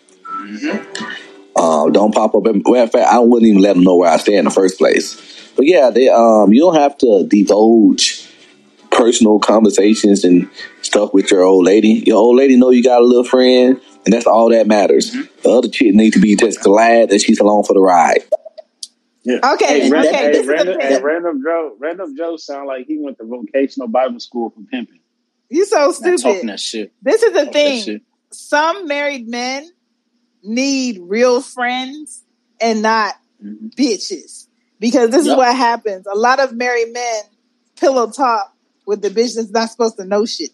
Don't pop up. In fact, I wouldn't even let them know where I stay in the first place. But yeah, you don't have to divulge personal conversations and stuff with your old lady. Your old lady know you got a little friend, and that's all that matters. The other chick needs to be just glad that she's along for the ride. Yeah. Okay. Random Joe sound like he went to vocational Bible school for pimping. You so stupid. Talking that shit. This is the thing. Some married men need real friends and not bitches. Because this is what happens. A lot of married men pillow talk with the bitch that's not supposed to know shit.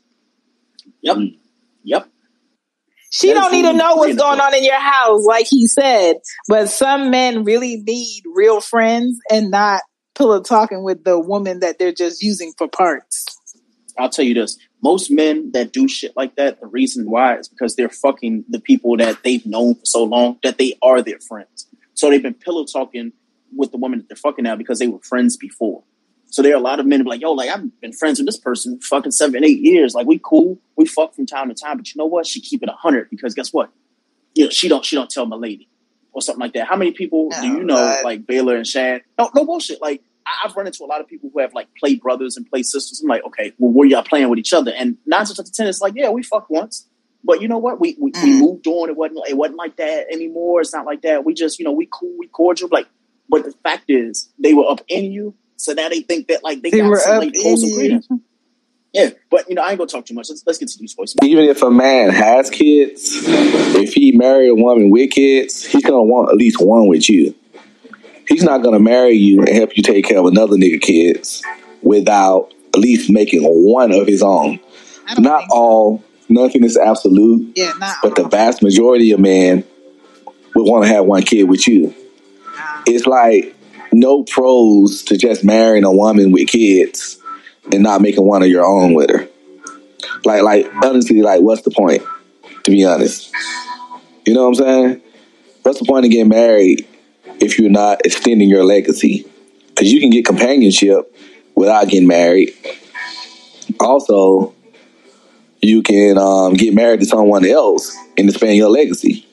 Yep. She don't need to know what's going on in your house, like he said. But some men really need real friends and not pillow talking with the woman that they're just using for parts. I'll tell you this. Most men that do shit like that, the reason why is because they're fucking the people that they've known for so long that they are their friends. So they've been pillow talking with the woman that they're fucking now because they were friends before. So there are a lot of men who be like, yo, like I've been friends with this person for fucking 7, 8 years. Like we cool. We fuck from time to time. But you know what? She keep it 100 because guess what? She don't tell my lady or something like that. How many people do you know like Baylor and Shad? No bullshit. Like I've run into a lot of people who have like play brothers and play sisters. I'm like, okay, well, were y'all playing with each other? And 9 times out of 10, it's like, yeah, we fucked once. But you know what? We moved on. It wasn't like that anymore. It's not like that. We just, we cool, we cordial. Like, but the fact is, they were up in you. So now they think that like they got some like close agreements. Yeah, but I ain't gonna talk too much. Let's get to these voices. Even if a man has kids, if he marry a woman with kids, he's gonna want at least one with you. he's not going to marry you and help you take care of another nigga kids without at least making one of his own. Not all. Nothing is absolute. Yeah, but the vast majority of men would want to have one kid with you. It's like no pros to just marrying a woman with kids and not making one of your own with her. Like honestly, like what's the point? To be honest, you know what I'm saying? What's the point of getting married if you're not extending your legacy? Because you can get companionship without getting married. Also, you can get married to someone else and expand your legacy.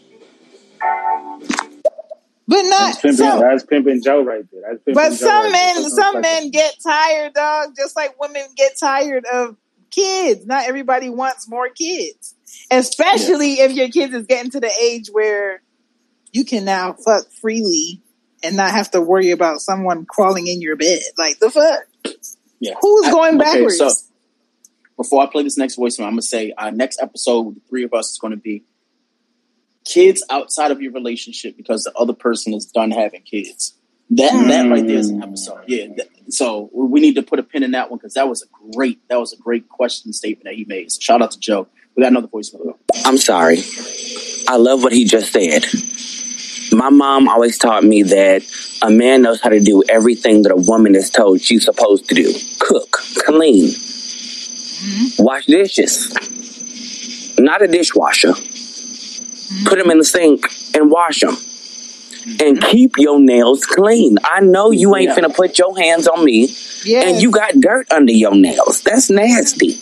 But not that's pimping Joe right there. But some men get tired, dog. Just like women get tired of kids. Not everybody wants more kids, especially if your kids is getting to the age where you can now fuck freely and not have to worry about someone crawling in your bed. Like the fuck? Yeah. Who's going backwards? So before I play this next voicemail, I'm gonna say our next episode, the three of us, is going to be kids outside of your relationship because the other person is done having kids. That right there is an episode. Yeah. So we need to put a pin in that one because that was a great question statement that he made. So shout out to Joe. We got another voicemail. I'm sorry. I love what he just said. My mom always taught me that a man knows how to do everything that a woman is told she's supposed to do. Cook, clean, wash dishes. Not a dishwasher. Put them in the sink and wash them. And keep your nails clean. I know you ain't finna put your hands on me and you got dirt under your nails. That's nasty.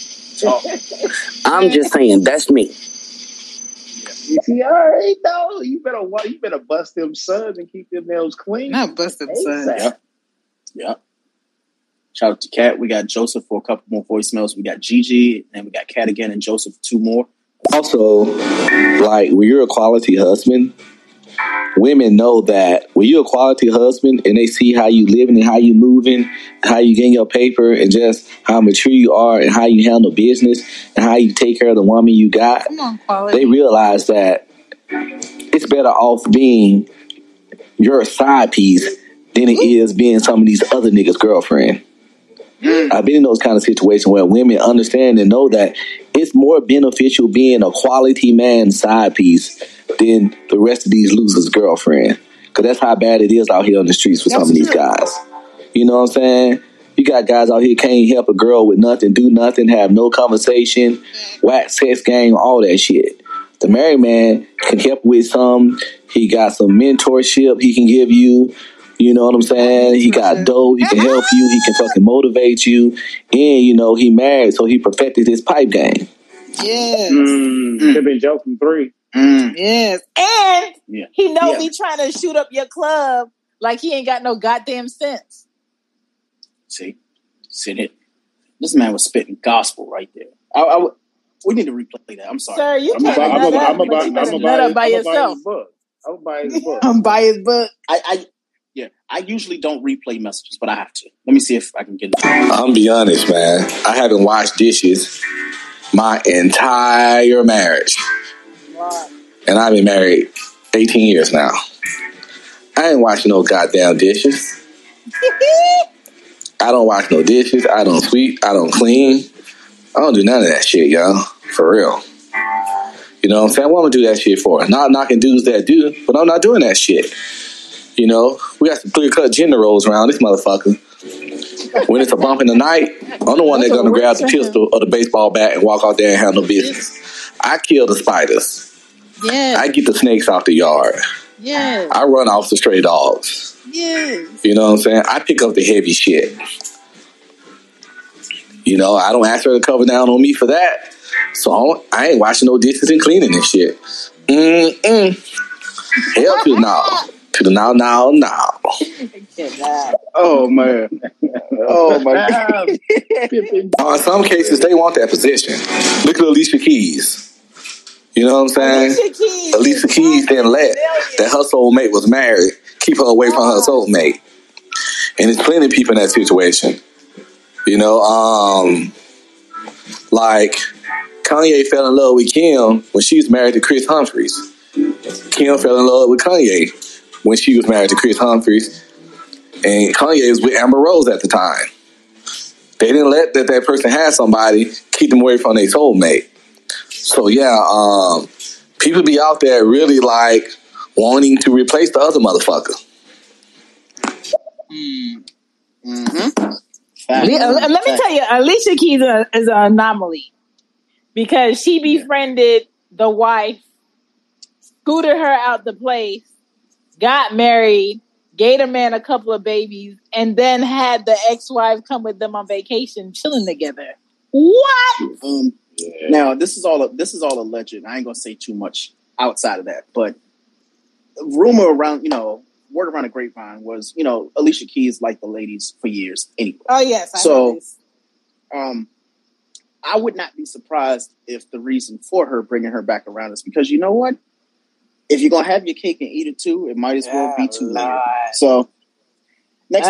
I'm just saying, that's me. You see, all right, though. You better bust them suds and keep them nails clean. Not bust them suds. Yeah. Shout out to Kat. We got Joseph for a couple more voicemails. We got Gigi, and we got Kat again, and Joseph 2 more. Also, like when you're a quality husband, women know that when you're a quality husband and they see how you living and how you moving, how you getting your paper, and just how mature you are and how you handle business and how you take care of the woman you got, they realize that it's better off being your side piece than it is being some of these other niggas' girlfriend. I've been in those kind of situations where women understand and know that it's more beneficial being a quality man's side piece than the rest of these losers' girlfriend. Because that's how bad it is out here on the streets for some of these guys. You know what I'm saying? You got guys out here can't help a girl with nothing, do nothing, have no conversation, whack sex game, all that shit. The married man can help with some. He got some mentorship he can give you. You know what I'm saying? He got dough. He can help you. He can fucking motivate you. And, you know, he married, so he perfected his pipe game. Yes. Could have been Joe from 3. Yes. And he know me trying to shoot up your club like he ain't got no goddamn sense. See it. This man was spitting gospel right there. We need to replay that. I'm sorry. Sir, you can't nut up by yourself. I'm by his book. I usually don't replay messages, but I have to. Let me see if I can get it. I'm be honest, man. I haven't washed dishes my entire marriage. Wow. And I've been married 18 years now. I ain't washing no goddamn dishes. I don't wash no dishes. I don't sweep. I don't clean. I don't do none of that shit, y'all. For real. You know what I'm saying? What am I do that shit for? Not knocking dudes that do, but I'm not doing that shit. You know, we got some clear-cut gender roles around this motherfucker. When it's a bump in the night, I'm the one that's going to grab the pistol or the baseball bat and walk out there and handle business. I kill the spiders. Yeah. I get the snakes out the yard. Yeah. I run off the stray dogs. Yes. You know what I'm saying? I pick up the heavy shit. You know, I don't ask her to cover down on me for that. So I ain't washing no dishes and cleaning this shit. Hell to the now. To the now. Oh, man. Oh, my God. In some cases, they want that position. Look at Alicia Keys. You know what I'm saying? Alicia Keys didn't let that her soulmate was married keep her away from her soulmate. And there's plenty of people in that situation. You know, like Kanye fell in love with Kim when she was married to Chris Humphries. Kim fell in love with Kanye when she was married to Chris Humphries. And Kanye was with Amber Rose at the time. They didn't let that person have somebody keep them away from their soulmate. So yeah, people be out there really like wanting to replace the other motherfucker. Let me tell you, Alicia Keys is an anomaly because she befriended the wife, scooted her out the place, got married, gave a man a couple of babies, and then had the ex-wife come with them on vacation, chilling together. What? Now this is all alleged. I ain't gonna say too much outside of that, but rumor around, word around the grapevine was, Alicia Keys liked the ladies for years anyway. Oh yes. I would not be surprised if the reason for her bringing her back around is because you know what? If you're gonna have your cake and eat it too, it might as well be two layered. So next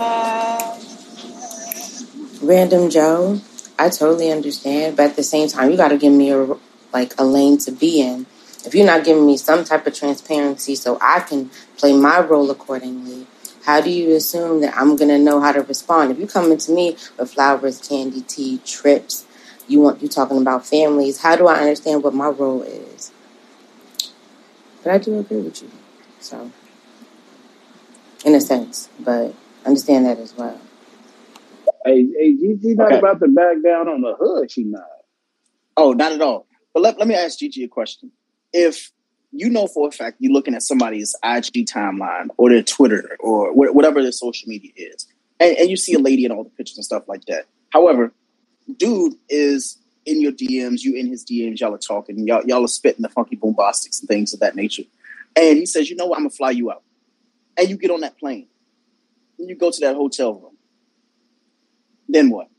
Random Joe, I totally understand, but at the same time, you got to give me a lane to be in. If you're not giving me some type of transparency so I can play my role accordingly, how do you assume that I'm going to know how to respond? If you come into me with flowers, candy, tea, trips, you talking about families, how do I understand what my role is? But I do agree with you. So, in a sense, but understand that as well. Hey, Gigi not about to back down on the hood, she not. Oh, not at all. But let me ask Gigi a question. If you know for a fact you're looking at somebody's IG timeline or their Twitter or whatever their social media is, and you see a lady in all the pictures and stuff like that. However, dude is in your DMs, you in his DMs, y'all are talking, y'all are spitting the funky bombastics and things of that nature. And he says, you know what, I'm going to fly you out. And you get on that plane. And you go to that hotel room. Then what?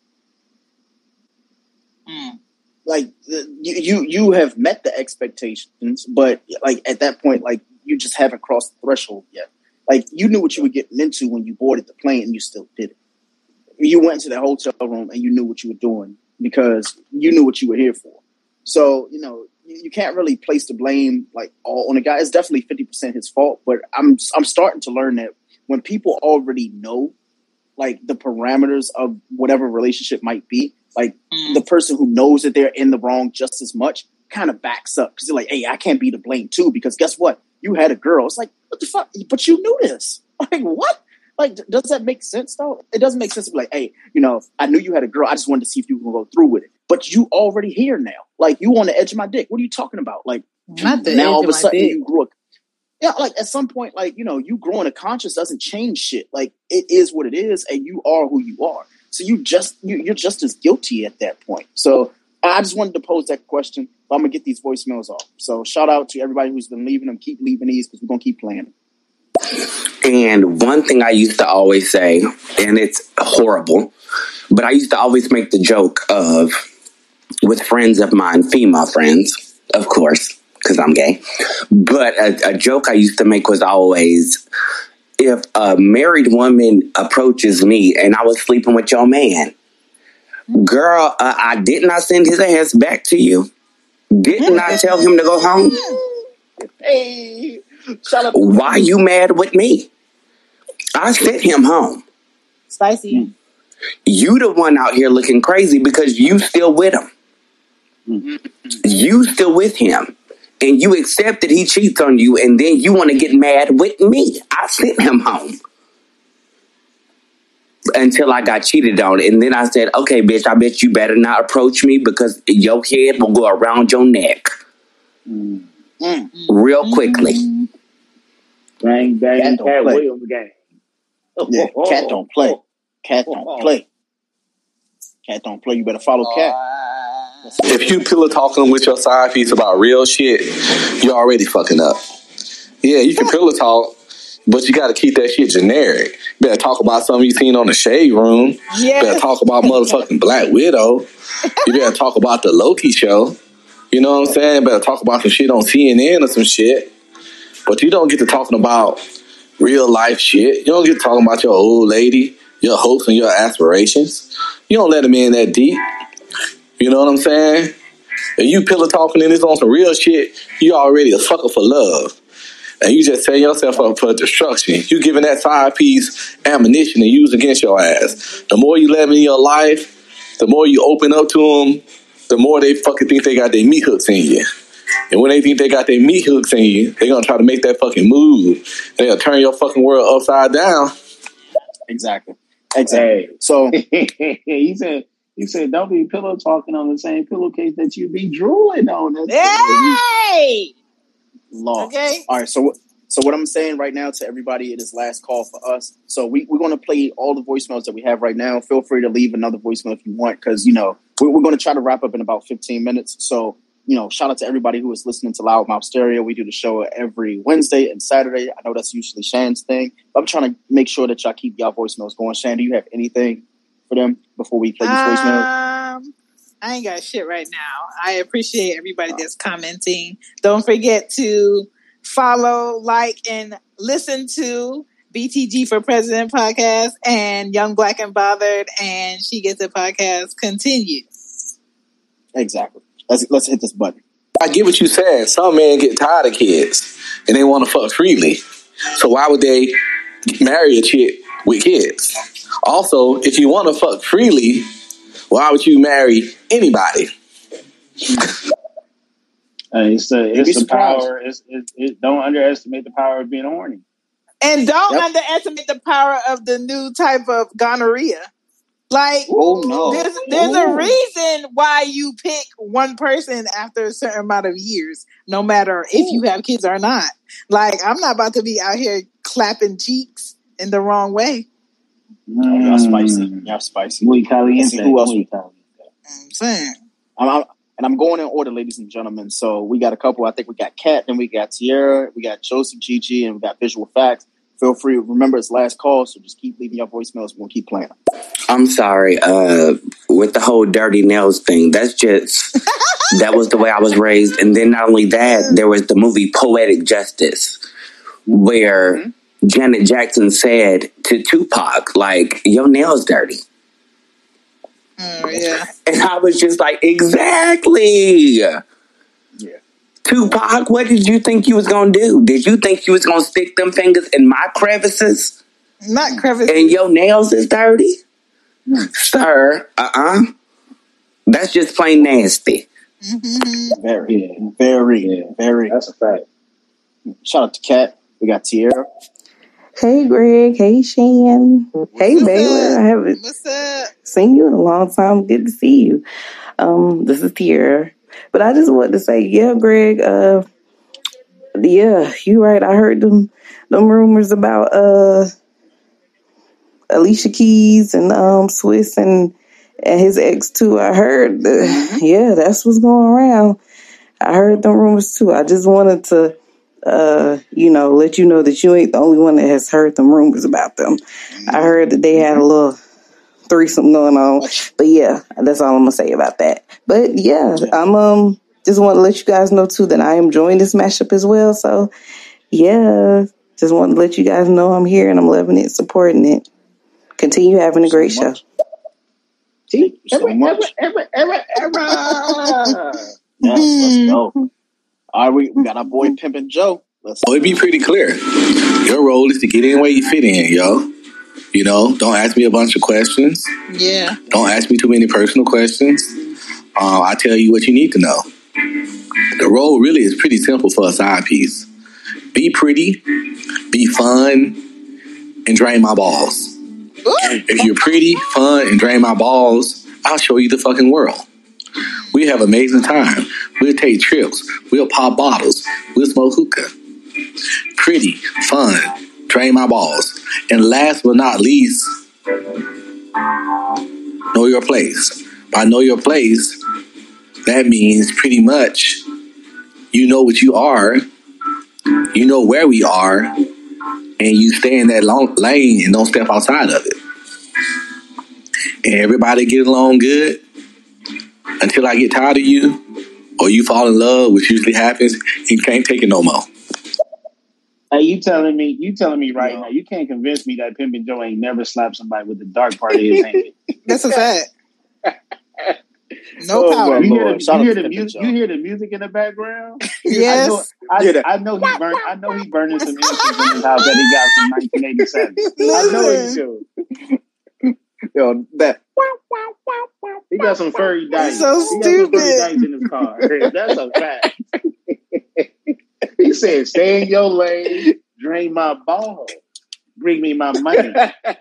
Like you have met the expectations, but like at that point, like you just haven't crossed the threshold yet. Like you knew what you were getting into when you boarded the plane, and you still did it. You went into that hotel room and you knew what you were doing because you knew what you were here for. So you can't really place the blame like all on a guy. It's definitely 50% his fault, but I'm starting to learn that when people already know like the parameters of whatever relationship might be, like the person who knows that they're in the wrong just as much kind of backs up because they're like, hey, I can't be to blame too because guess what? You had a girl. It's like, what the fuck? But you knew this. Like, what? Like, does that make sense though? It doesn't make sense to be like, hey, I knew you had a girl. I just wanted to see if you were going to go through with it. But you already here now. Like, you on the edge of my dick. What are you talking about? Like, now all of a sudden you grew up. Yeah, like at some point, like, you growing a conscience doesn't change shit. Like, it is what it is, and you are who you are. So you're just as guilty at that point. So I just wanted to pose that question. But I'm gonna get these voicemails off. So shout out to everybody who's been leaving them. Keep leaving these because we're gonna keep playing them. And one thing I used to always say, and it's horrible, but I used to always make the joke of, with friends of mine, female friends, of course, because I'm gay. But a joke I used to make was always, if a married woman approaches me and I was sleeping with your man, girl, I did not send his ass back to you. Didn't I tell him to go home? Hey, why you mad with me? I sent him home. Spicy. You the one out here looking crazy because you still with him. You still with him. And you accept that he cheats on you, and then you want to get mad with me. I sent him home. Until I got cheated on. And then I said, okay, bitch, I bet you better not approach me because your head will go around your neck. Real quickly. Bang, bang, Cat Williams gang. Yeah, Cat don't play. Cat don't play. Cat don't play. You better follow Cat. If you pillow talking with your side piece about real shit, you're already fucking up. Yeah, you can pillow talk, but you got to keep that shit generic. You better talk about something you seen on the Shade Room. Yes. You better talk about motherfucking Black Widow. You better talk about the Loki show. You know what I'm saying? Better talk about some shit on CNN or some shit. But you don't get to talking about real life shit. You don't get to talking about your old lady, your hopes and your aspirations. You don't let them in that deep. You know what I'm saying? If you pillow talking and it's on some real shit, you already a sucker for love. and you just setting yourself up for destruction. You giving that 5-piece ammunition to use against your ass. The more you let them in your life, the more you open up to them, the more they fucking think they got their meat hooks in you. And when they think they got their meat hooks in you, they're going to try to make that fucking move. And they're going to turn your fucking world upside down. Exactly. Hey. So he said, don't be pillow talking on the same pillowcase that you be drooling on. Hey! Law. Okay. All right. So what I'm saying right now to everybody, it is last call for us. So we're going to play all the voicemails that we have right now. Feel free to leave another voicemail if you want, because, we're going to try to wrap up in about 15 minutes. So, shout out to everybody who is listening to Loudmouth Stereo. We do the show every Wednesday and Saturday. I know that's usually Shan's thing, but I'm trying to make sure that y'all keep y'all voicemails going. Shan, do you have anything for them before we play these voicemails? I ain't got shit right now. I appreciate everybody that's commenting. Don't forget to follow, like, and listen to BTG for President podcast and Young Black and Bothered and She Gets It podcast continue. Exactly. Let's hit this button. I get what you said. Some men get tired of kids and they want to fuck freely. So why would they marry a chick with kids? Also, if you want to fuck freely, why would you marry anybody? It's the power. Don't underestimate the power of being horny. And don't underestimate the power of the new type of gonorrhea. Like, there's a reason why you pick one person after a certain amount of years, no matter if you have kids or not. Like, I'm not about to be out here clapping cheeks in the wrong way. Y'all spicy. Muy caliente. Who else? I'm saying. I'm going in order, ladies and gentlemen. So we got a couple. I think we got Kat, then we got Tierra, we got Joseph, Gigi, and we got Visual Facts. Feel free. Remember, it's last call, so just keep leaving your voicemails. We'll keep playing. I'm sorry. With the whole dirty nails thing, that's just that was the way I was raised. And then not only that, there was the movie Poetic Justice, where Janet Jackson said to Tupac, like, "Your nails dirty." Oh yeah. And I was just like, exactly. Tupac, what did you think you was going to do? Did you think you was going to stick them fingers in my crevices? Not crevices. And your nails is dirty? Sir, that's just plain nasty. Mm-hmm. Very. That's a fact. Shout out to Kat. We got Tierra. Hey, Greg. Hey, Shan. Hey, Baylor. I haven't seen you in a long time. Good to see you. This is Tierra. But I just wanted to say, yeah, Greg, yeah, you right. I heard them rumors about Alicia Keys and Swiss and his ex too. I heard yeah, that's what's going around. I heard them rumors too. I just wanted to let you know that you ain't the only one that has heard them rumors about them. I heard that they had a little threesome going on. But yeah, that's all I'm gonna say about that. But yeah, I'm just want to let you guys know too that I am joining this mashup as well. So yeah, just want to let you guys know I'm here and I'm loving it, supporting it. Continue having a great show. Thank you so much. Let's go. All right, we got our boy Pimpin' Joe. It'd be pretty clear. Your role is to get in where you fit in, yo. Don't ask me a bunch of questions. Yeah. Don't ask me too many personal questions. I tell you what you need to know. The role really is pretty simple for a side piece. Be pretty, be fun, and drain my balls. Ooh. If you're pretty, fun, and drain my balls, I'll show you the fucking world. We have amazing time. We'll take trips. We'll pop bottles. We'll smoke hookah. Pretty, fun, drain my balls. And last but not least, know your place. By know your place, that means pretty much you know what you are, you know where we are, and you stay in that lane and don't step outside of it. And everybody get along good until I get tired of you or you fall in love, which usually happens, and you can't take it no more. Hey, you telling me right now, you can't convince me that Pimpin' Joe ain't never slapped somebody with the dark part of his hand. That's a fact. No power. You hear the music? You hear the music in the background? Yes. I know he's burning some incense in his house that he got from 1987. I know he do. Yo, that. He got some furry dice. So stupid. He got some furry dice in his car. That's a fact. He said, "Stay in your lane, drain my ball, bring me my money."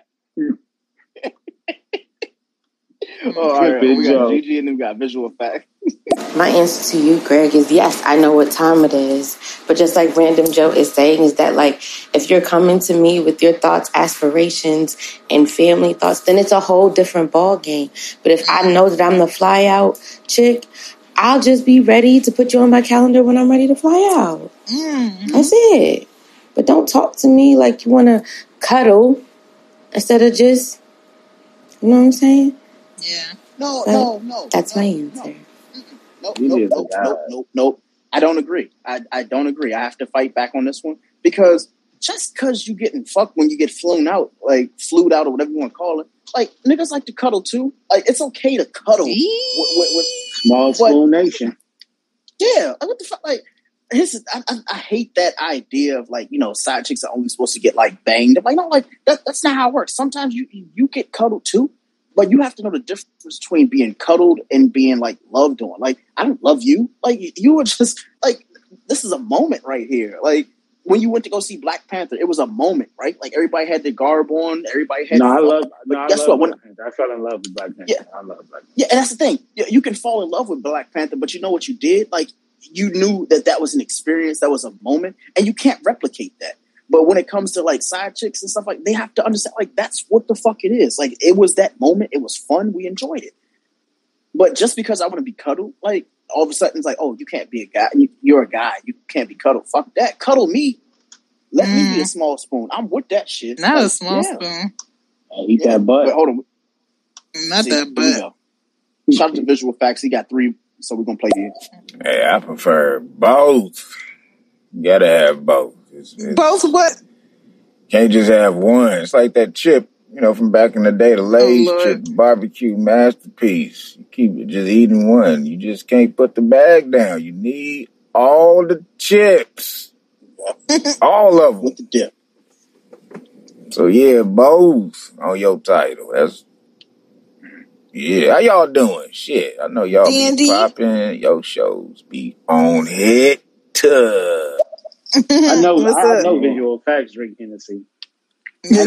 All right, we got Gigi and then we got visual effects. My answer to you, Greg, is yes, I know what time it is. But just like Random Joe is saying, is that like, if you're coming to me with your thoughts, aspirations, and family thoughts, then it's a whole different ball game. But if I know that I'm the fly out chick, I'll just be ready to put you on my calendar when I'm ready to fly out. Mm-hmm. That's it. But don't talk to me like you want to cuddle instead of just, you know what I'm saying? Yeah. No. That's my answer. Nope. I don't agree. I don't agree. I have to fight back on this one because just because you getting fucked when you get flown out, like flued out or whatever you want to call it, like niggas like to cuddle too. Like it's okay to cuddle. With small spoon nation. Yeah. Like, what the fuck? Like, I hate that idea of like, side chicks are only supposed to get like banged. I'm like, no, like that's not how it works. Sometimes you get cuddled too. But you have to know the difference between being cuddled and being like loved on. Like, I don't love you. Like, you were just like, this is a moment right here. Like, when you went to go see Black Panther, it was a moment, right? Like, everybody had their garb on. Everybody had. I love Black Panther. I fell in love with Black Panther. Yeah, I love Black Panther. Yeah, and that's the thing. You can fall in love with Black Panther, but you know what you did? Like, you knew that was an experience, that was a moment, and you can't replicate that. But when it comes to like side chicks and stuff, like they have to understand, like that's what the fuck it is. Like it was that moment, it was fun, we enjoyed it. But just because I want to be cuddled, like all of a sudden it's like, oh, you can't be a guy. You're a guy. You can't be cuddled. Fuck that. Cuddle me. Let me be a small spoon. I'm with that shit. Not a small spoon. Eat that butt. Wait, hold on. Not that butt. Shout out to Visual Facts. He got 3, so we're gonna play these. Hey, I prefer both. You gotta have both. Both what? Can't just have one. It's like that chip, from back in the day, the Lay's chip, barbecue masterpiece. You keep just eating one. You just can't put the bag down. You need all the chips. All of them. With the dip. So yeah, both on your title. Yeah, how y'all doing? Shit, I know y'all be popping. Your shows be on hit. I know Visual Facts drink Hennessy. I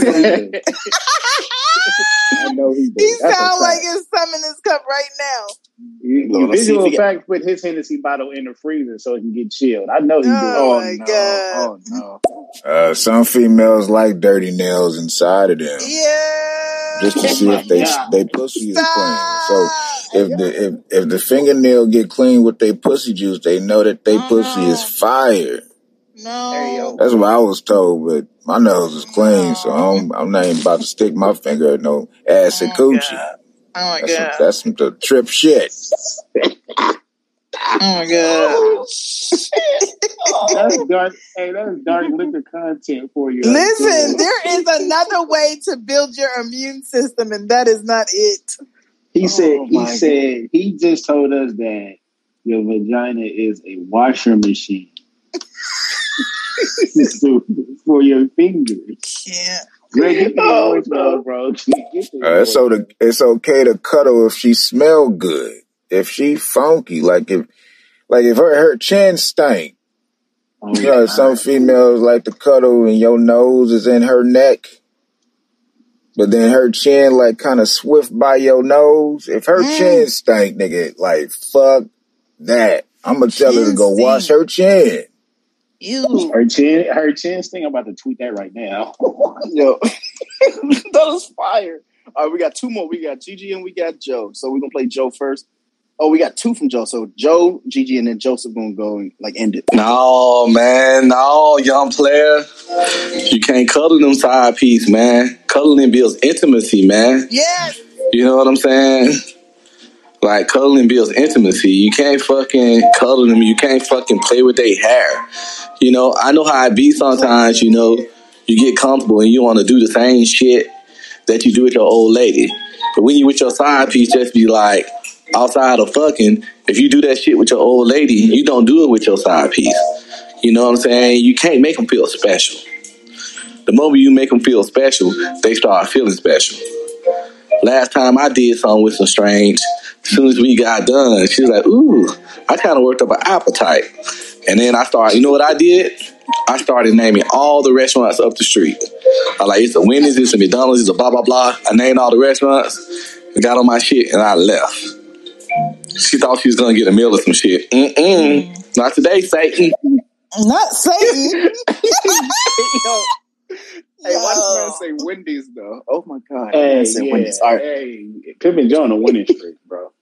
know he does. He sounds like it's some in his cup right now. Visual Facts put his Hennessy bottle in the freezer so it can get chilled. I know he does. Oh my God. Some females like dirty nails inside of them. Yeah. Just to see if they pussy is clean. So if the fingernail get clean with their pussy juice, they know that they pussy is fire. No. That's what I was told, but my nose is clean, so I'm not even about to stick my finger in no acid coochie. God. Oh my God. That's some trip shit. Oh my God. That's dark. Hey, that's dark liquor content for you. Listen, there is another way to build your immune system, and that is not it. He just told us that your vagina is a washer machine. For your fingers. Yeah. Greg, get the voice note, bro. It's okay to cuddle if she smell good. If she funky, like if her chin stank. Some females like to cuddle and your nose is in her neck, but then her chin like kind of swift by your nose. If her chin stank, nigga, like fuck that. I'm gonna tell her to go wash her chin. Ew. Her chin sting. I'm about to tweet that right now. Yo, that was fire. All right, we got 2 more. We got Gigi and we got Joe. So we're gonna play Joe first. Oh, we got 2 from Joe. So Joe, Gigi, and then Joseph gonna go and like end it. No, man, no, young player. You can't cuddle them side piece, man. Cuddling builds intimacy, man. Yes. You know what I'm saying? Like, cuddling builds intimacy. You can't fucking cuddle them. You can't fucking play with their hair. I know how it be sometimes, you get comfortable and you want to do the same shit that you do with your old lady. But when you with your side piece, just be like, outside of fucking, if you do that shit with your old lady, you don't do it with your side piece. You know what I'm saying? You can't make them feel special. The moment you make them feel special, they start feeling special. Last time I did something with some strange, as soon as we got done, she was like, ooh, I kind of worked up an appetite. And then I started, you know what I did? I started naming all the restaurants up the street. I like, it's a Wendy's, it's a McDonald's, it's a blah, blah, blah. I named all the restaurants, got on my shit, and I left. She thought she was going to get a meal or some shit. Not today, Satan. Not Satan. Hey, why does man say Wendy's though? Oh my god! Hey, Wendy's. All right. Hey, Pippin Joe on a winning streak, bro.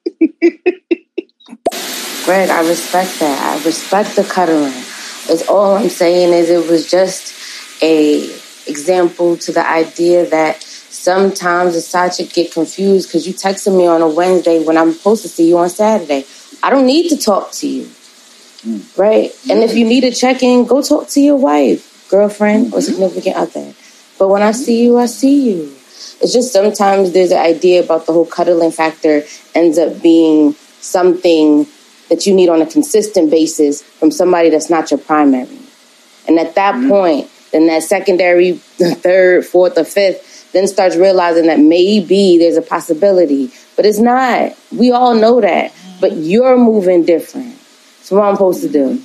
Greg, I respect that. I respect the cuddling. It's all I'm saying is it was just a example to the idea that sometimes the side chick get confused because you texted me on a Wednesday when I'm supposed to see you on Saturday. I don't need to talk to you, right? And if you need a check-in, go talk to your wife, girlfriend, or significant other. But when I see you, I see you. It's just sometimes there's an idea about the whole cuddling factor ends up being something that you need on a consistent basis from somebody that's not your primary. And at that point, then that secondary, the third, fourth, or fifth, then starts realizing that maybe there's a possibility. But it's not. We all know that. But you're moving different. That's what I'm supposed to do.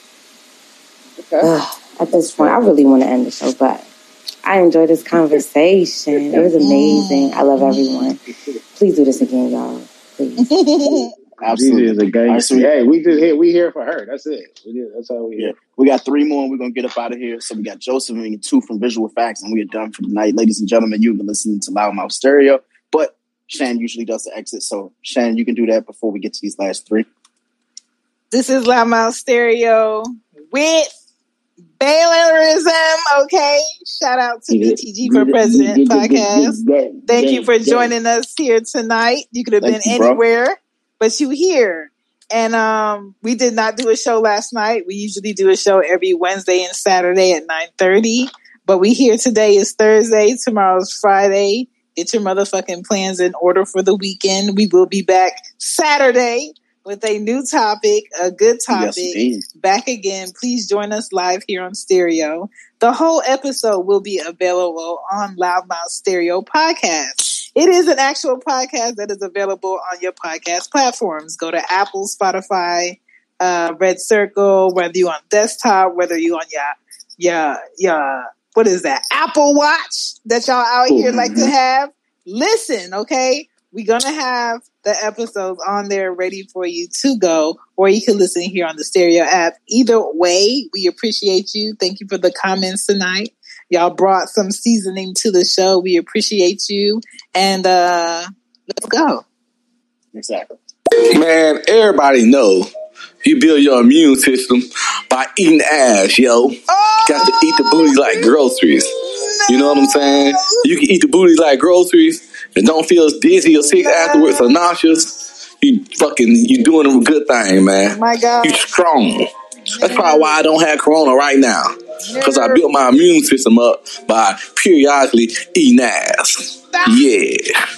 Okay. At this point, I really want to end the show, but I enjoyed this conversation. It was amazing. I love everyone. Please do this again, y'all. Please. Absolutely. Is a gangster. Hey, we here for her. That's it. That's all we here. We got 3 more and we're going to get up out of here. So we got Joseph and 2 from Visual Facts and we are done for the night. Ladies and gentlemen, you've been listening to Loudmouth Stereo, but Shan usually does the exit. So Shan, you can do that before we get to these last 3. This is Loudmouth Stereo with Baylerism, okay? Shout out to BTG for President podcast. Thank you for joining us here tonight. You could have been anywhere, but you here. And we did not do a show last night. We usually do a show every Wednesday and Saturday at 9:30. But we here today is Thursday. Tomorrow's Friday. Get your motherfucking plans in order for the weekend. We will be back Saturday with a new topic, a good topic. Yes, back again. Please join us live here on Stereo. The whole episode will be available on Loudmouth Stereo Podcast. It is an actual podcast that is available on your podcast platforms. Go to Apple, Spotify, Red Circle, whether you're on desktop, whether you're on your what is that? Apple Watch that y'all out here like to have. Listen, okay? We're going to have the episodes on there ready for you to go, or you can listen here on the Stereo app. Either way, we appreciate you. Thank you for the comments tonight. Y'all brought some seasoning to the show. We appreciate you. And let's go. Exactly. Man, everybody know you build your immune system by eating ass, yo. Got to eat the booty like groceries. You know what I'm saying? You can eat the booty like groceries and don't feel dizzy or sick afterwards or nauseous. You doing a good thing, man. My God. You strong. That's probably why I don't have corona right now. Because I built my immune system up by periodically eating ass. Yeah.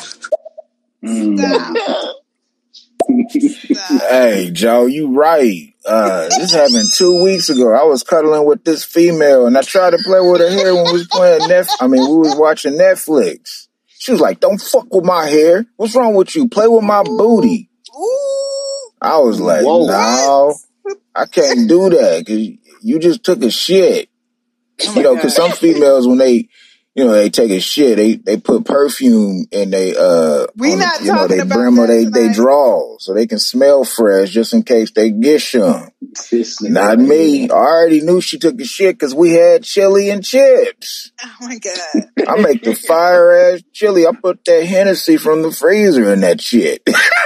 Hey, Joe, you right. This happened 2 weeks ago. I was cuddling with this female, and I tried to play with her hair when we was playing we was watching Netflix. She was like, "Don't fuck with my hair. What's wrong with you? Play with my booty." I was like, "No, I can't do that because you just took a shit." Because some females when they take a shit, they put perfume in they they brim or they draw so they can smell fresh just in case they get some. Not me. I already knew she took a shit because we had chili and chips. Oh my God. I make the fire ass chili. I put that Hennessy from the freezer in that shit.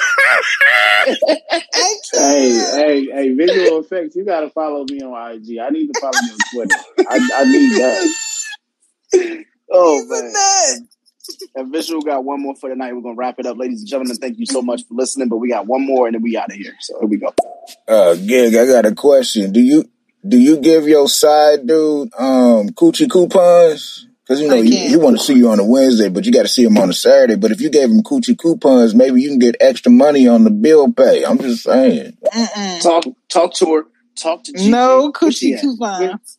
Hey, visual effects. You gotta follow me on IG. I need to follow you on Twitter. I need that. Oh, man. And Visual got one more for the night. We're going to wrap it up. Ladies and gentlemen, thank you so much for listening. But we got one more and then we out of here. So here we go. Gig, I got a question. Do you give your side dude coochie coupons? Because, you know, he want to see you on a Wednesday, but you got to see him on a Saturday. But if you gave him coochie coupons, maybe you can get extra money on the bill pay. I'm just saying. Talk to her. Talk to GK. No coochie coupons.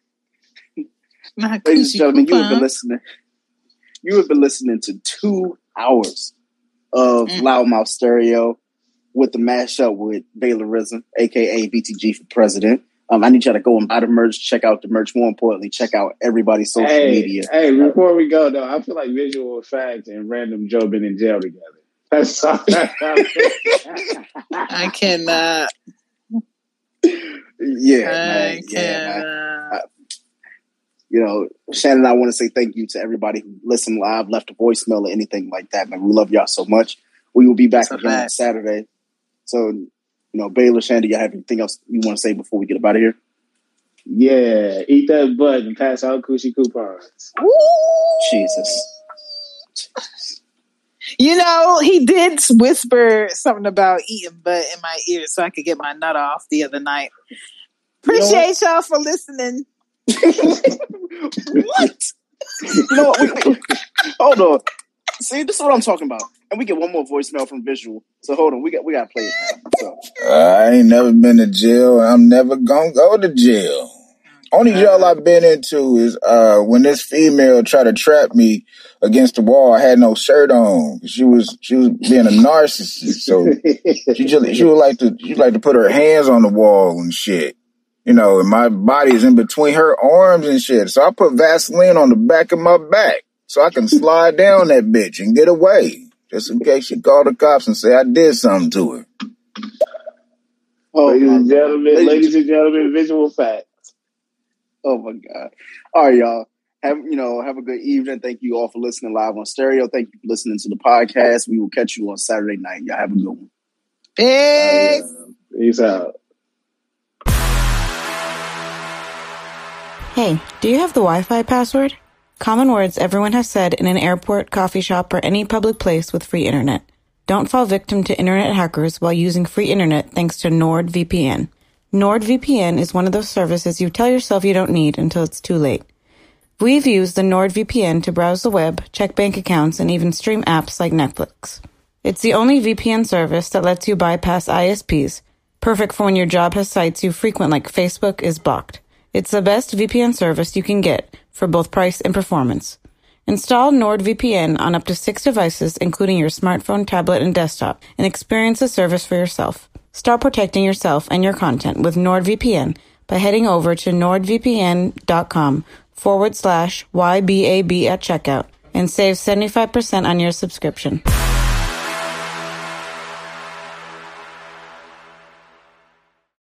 Not Ladies and gentlemen, coupons. you have been listening to 2 hours of Loudmouth Stereo with the mashup with Valorism, a.k.a. BTG for President. I need y'all to go and buy the merch, check out the merch. More importantly, check out everybody's social media. Hey, before we go, though, I feel like Visual Facts and Random Joe been in jail together. That's all. I cannot. Yeah, man. You know, Shannon and I want to say thank you to everybody who listened live, left a voicemail or anything like that, man. We love y'all so much. We will be back again on Saturday. So, you know, Baylor, Shannon, do you have anything else you want to say before we get out of here? Yeah, eat that butt and pass out coochie coupons. Jesus. You know, he did whisper something about eating butt in my ear so I could get my nut off the other night. Appreciate y'all for listening. What? You know what? Hold on. See, this is what I'm talking about. And we get one more voicemail from Visual. So hold on, we got to play it now. So. I ain't never been to jail, and I'm never gonna go to jail. Only jail I've been into is when this female tried to trap me against the wall. I had no shirt on. She was being a narcissist. So she would like to put her hands on the wall and shit. You know, and my body is in between her arms and shit. So I put Vaseline on the back of my back so I can slide down that bitch and get away. Just in case she called the cops and say I did something to her. Oh, ladies and gentlemen, Visual Facts. Oh my God. All right, y'all. Have a good evening. Thank you all for listening live on stereo. Thank you for listening to the podcast. We will catch you on Saturday night. Y'all have a good one. Peace. Peace out. Hey, do you have the Wi-Fi password? Common words everyone has said in an airport, coffee shop, or any public place with free internet. Don't fall victim to internet hackers while using free internet thanks to NordVPN. NordVPN is one of those services you tell yourself you don't need until it's too late. We've used the NordVPN to browse the web, check bank accounts, and even stream apps like Netflix. It's the only VPN service that lets you bypass ISPs, perfect for when your job has sites you frequent like Facebook is blocked. It's the best VPN service you can get for both price and performance. Install NordVPN on up to 6 devices, including your smartphone, tablet, and desktop, and experience the service for yourself. Start protecting yourself and your content with NordVPN by heading over to nordvpn.com/YBAB at checkout and save 75% on your subscription.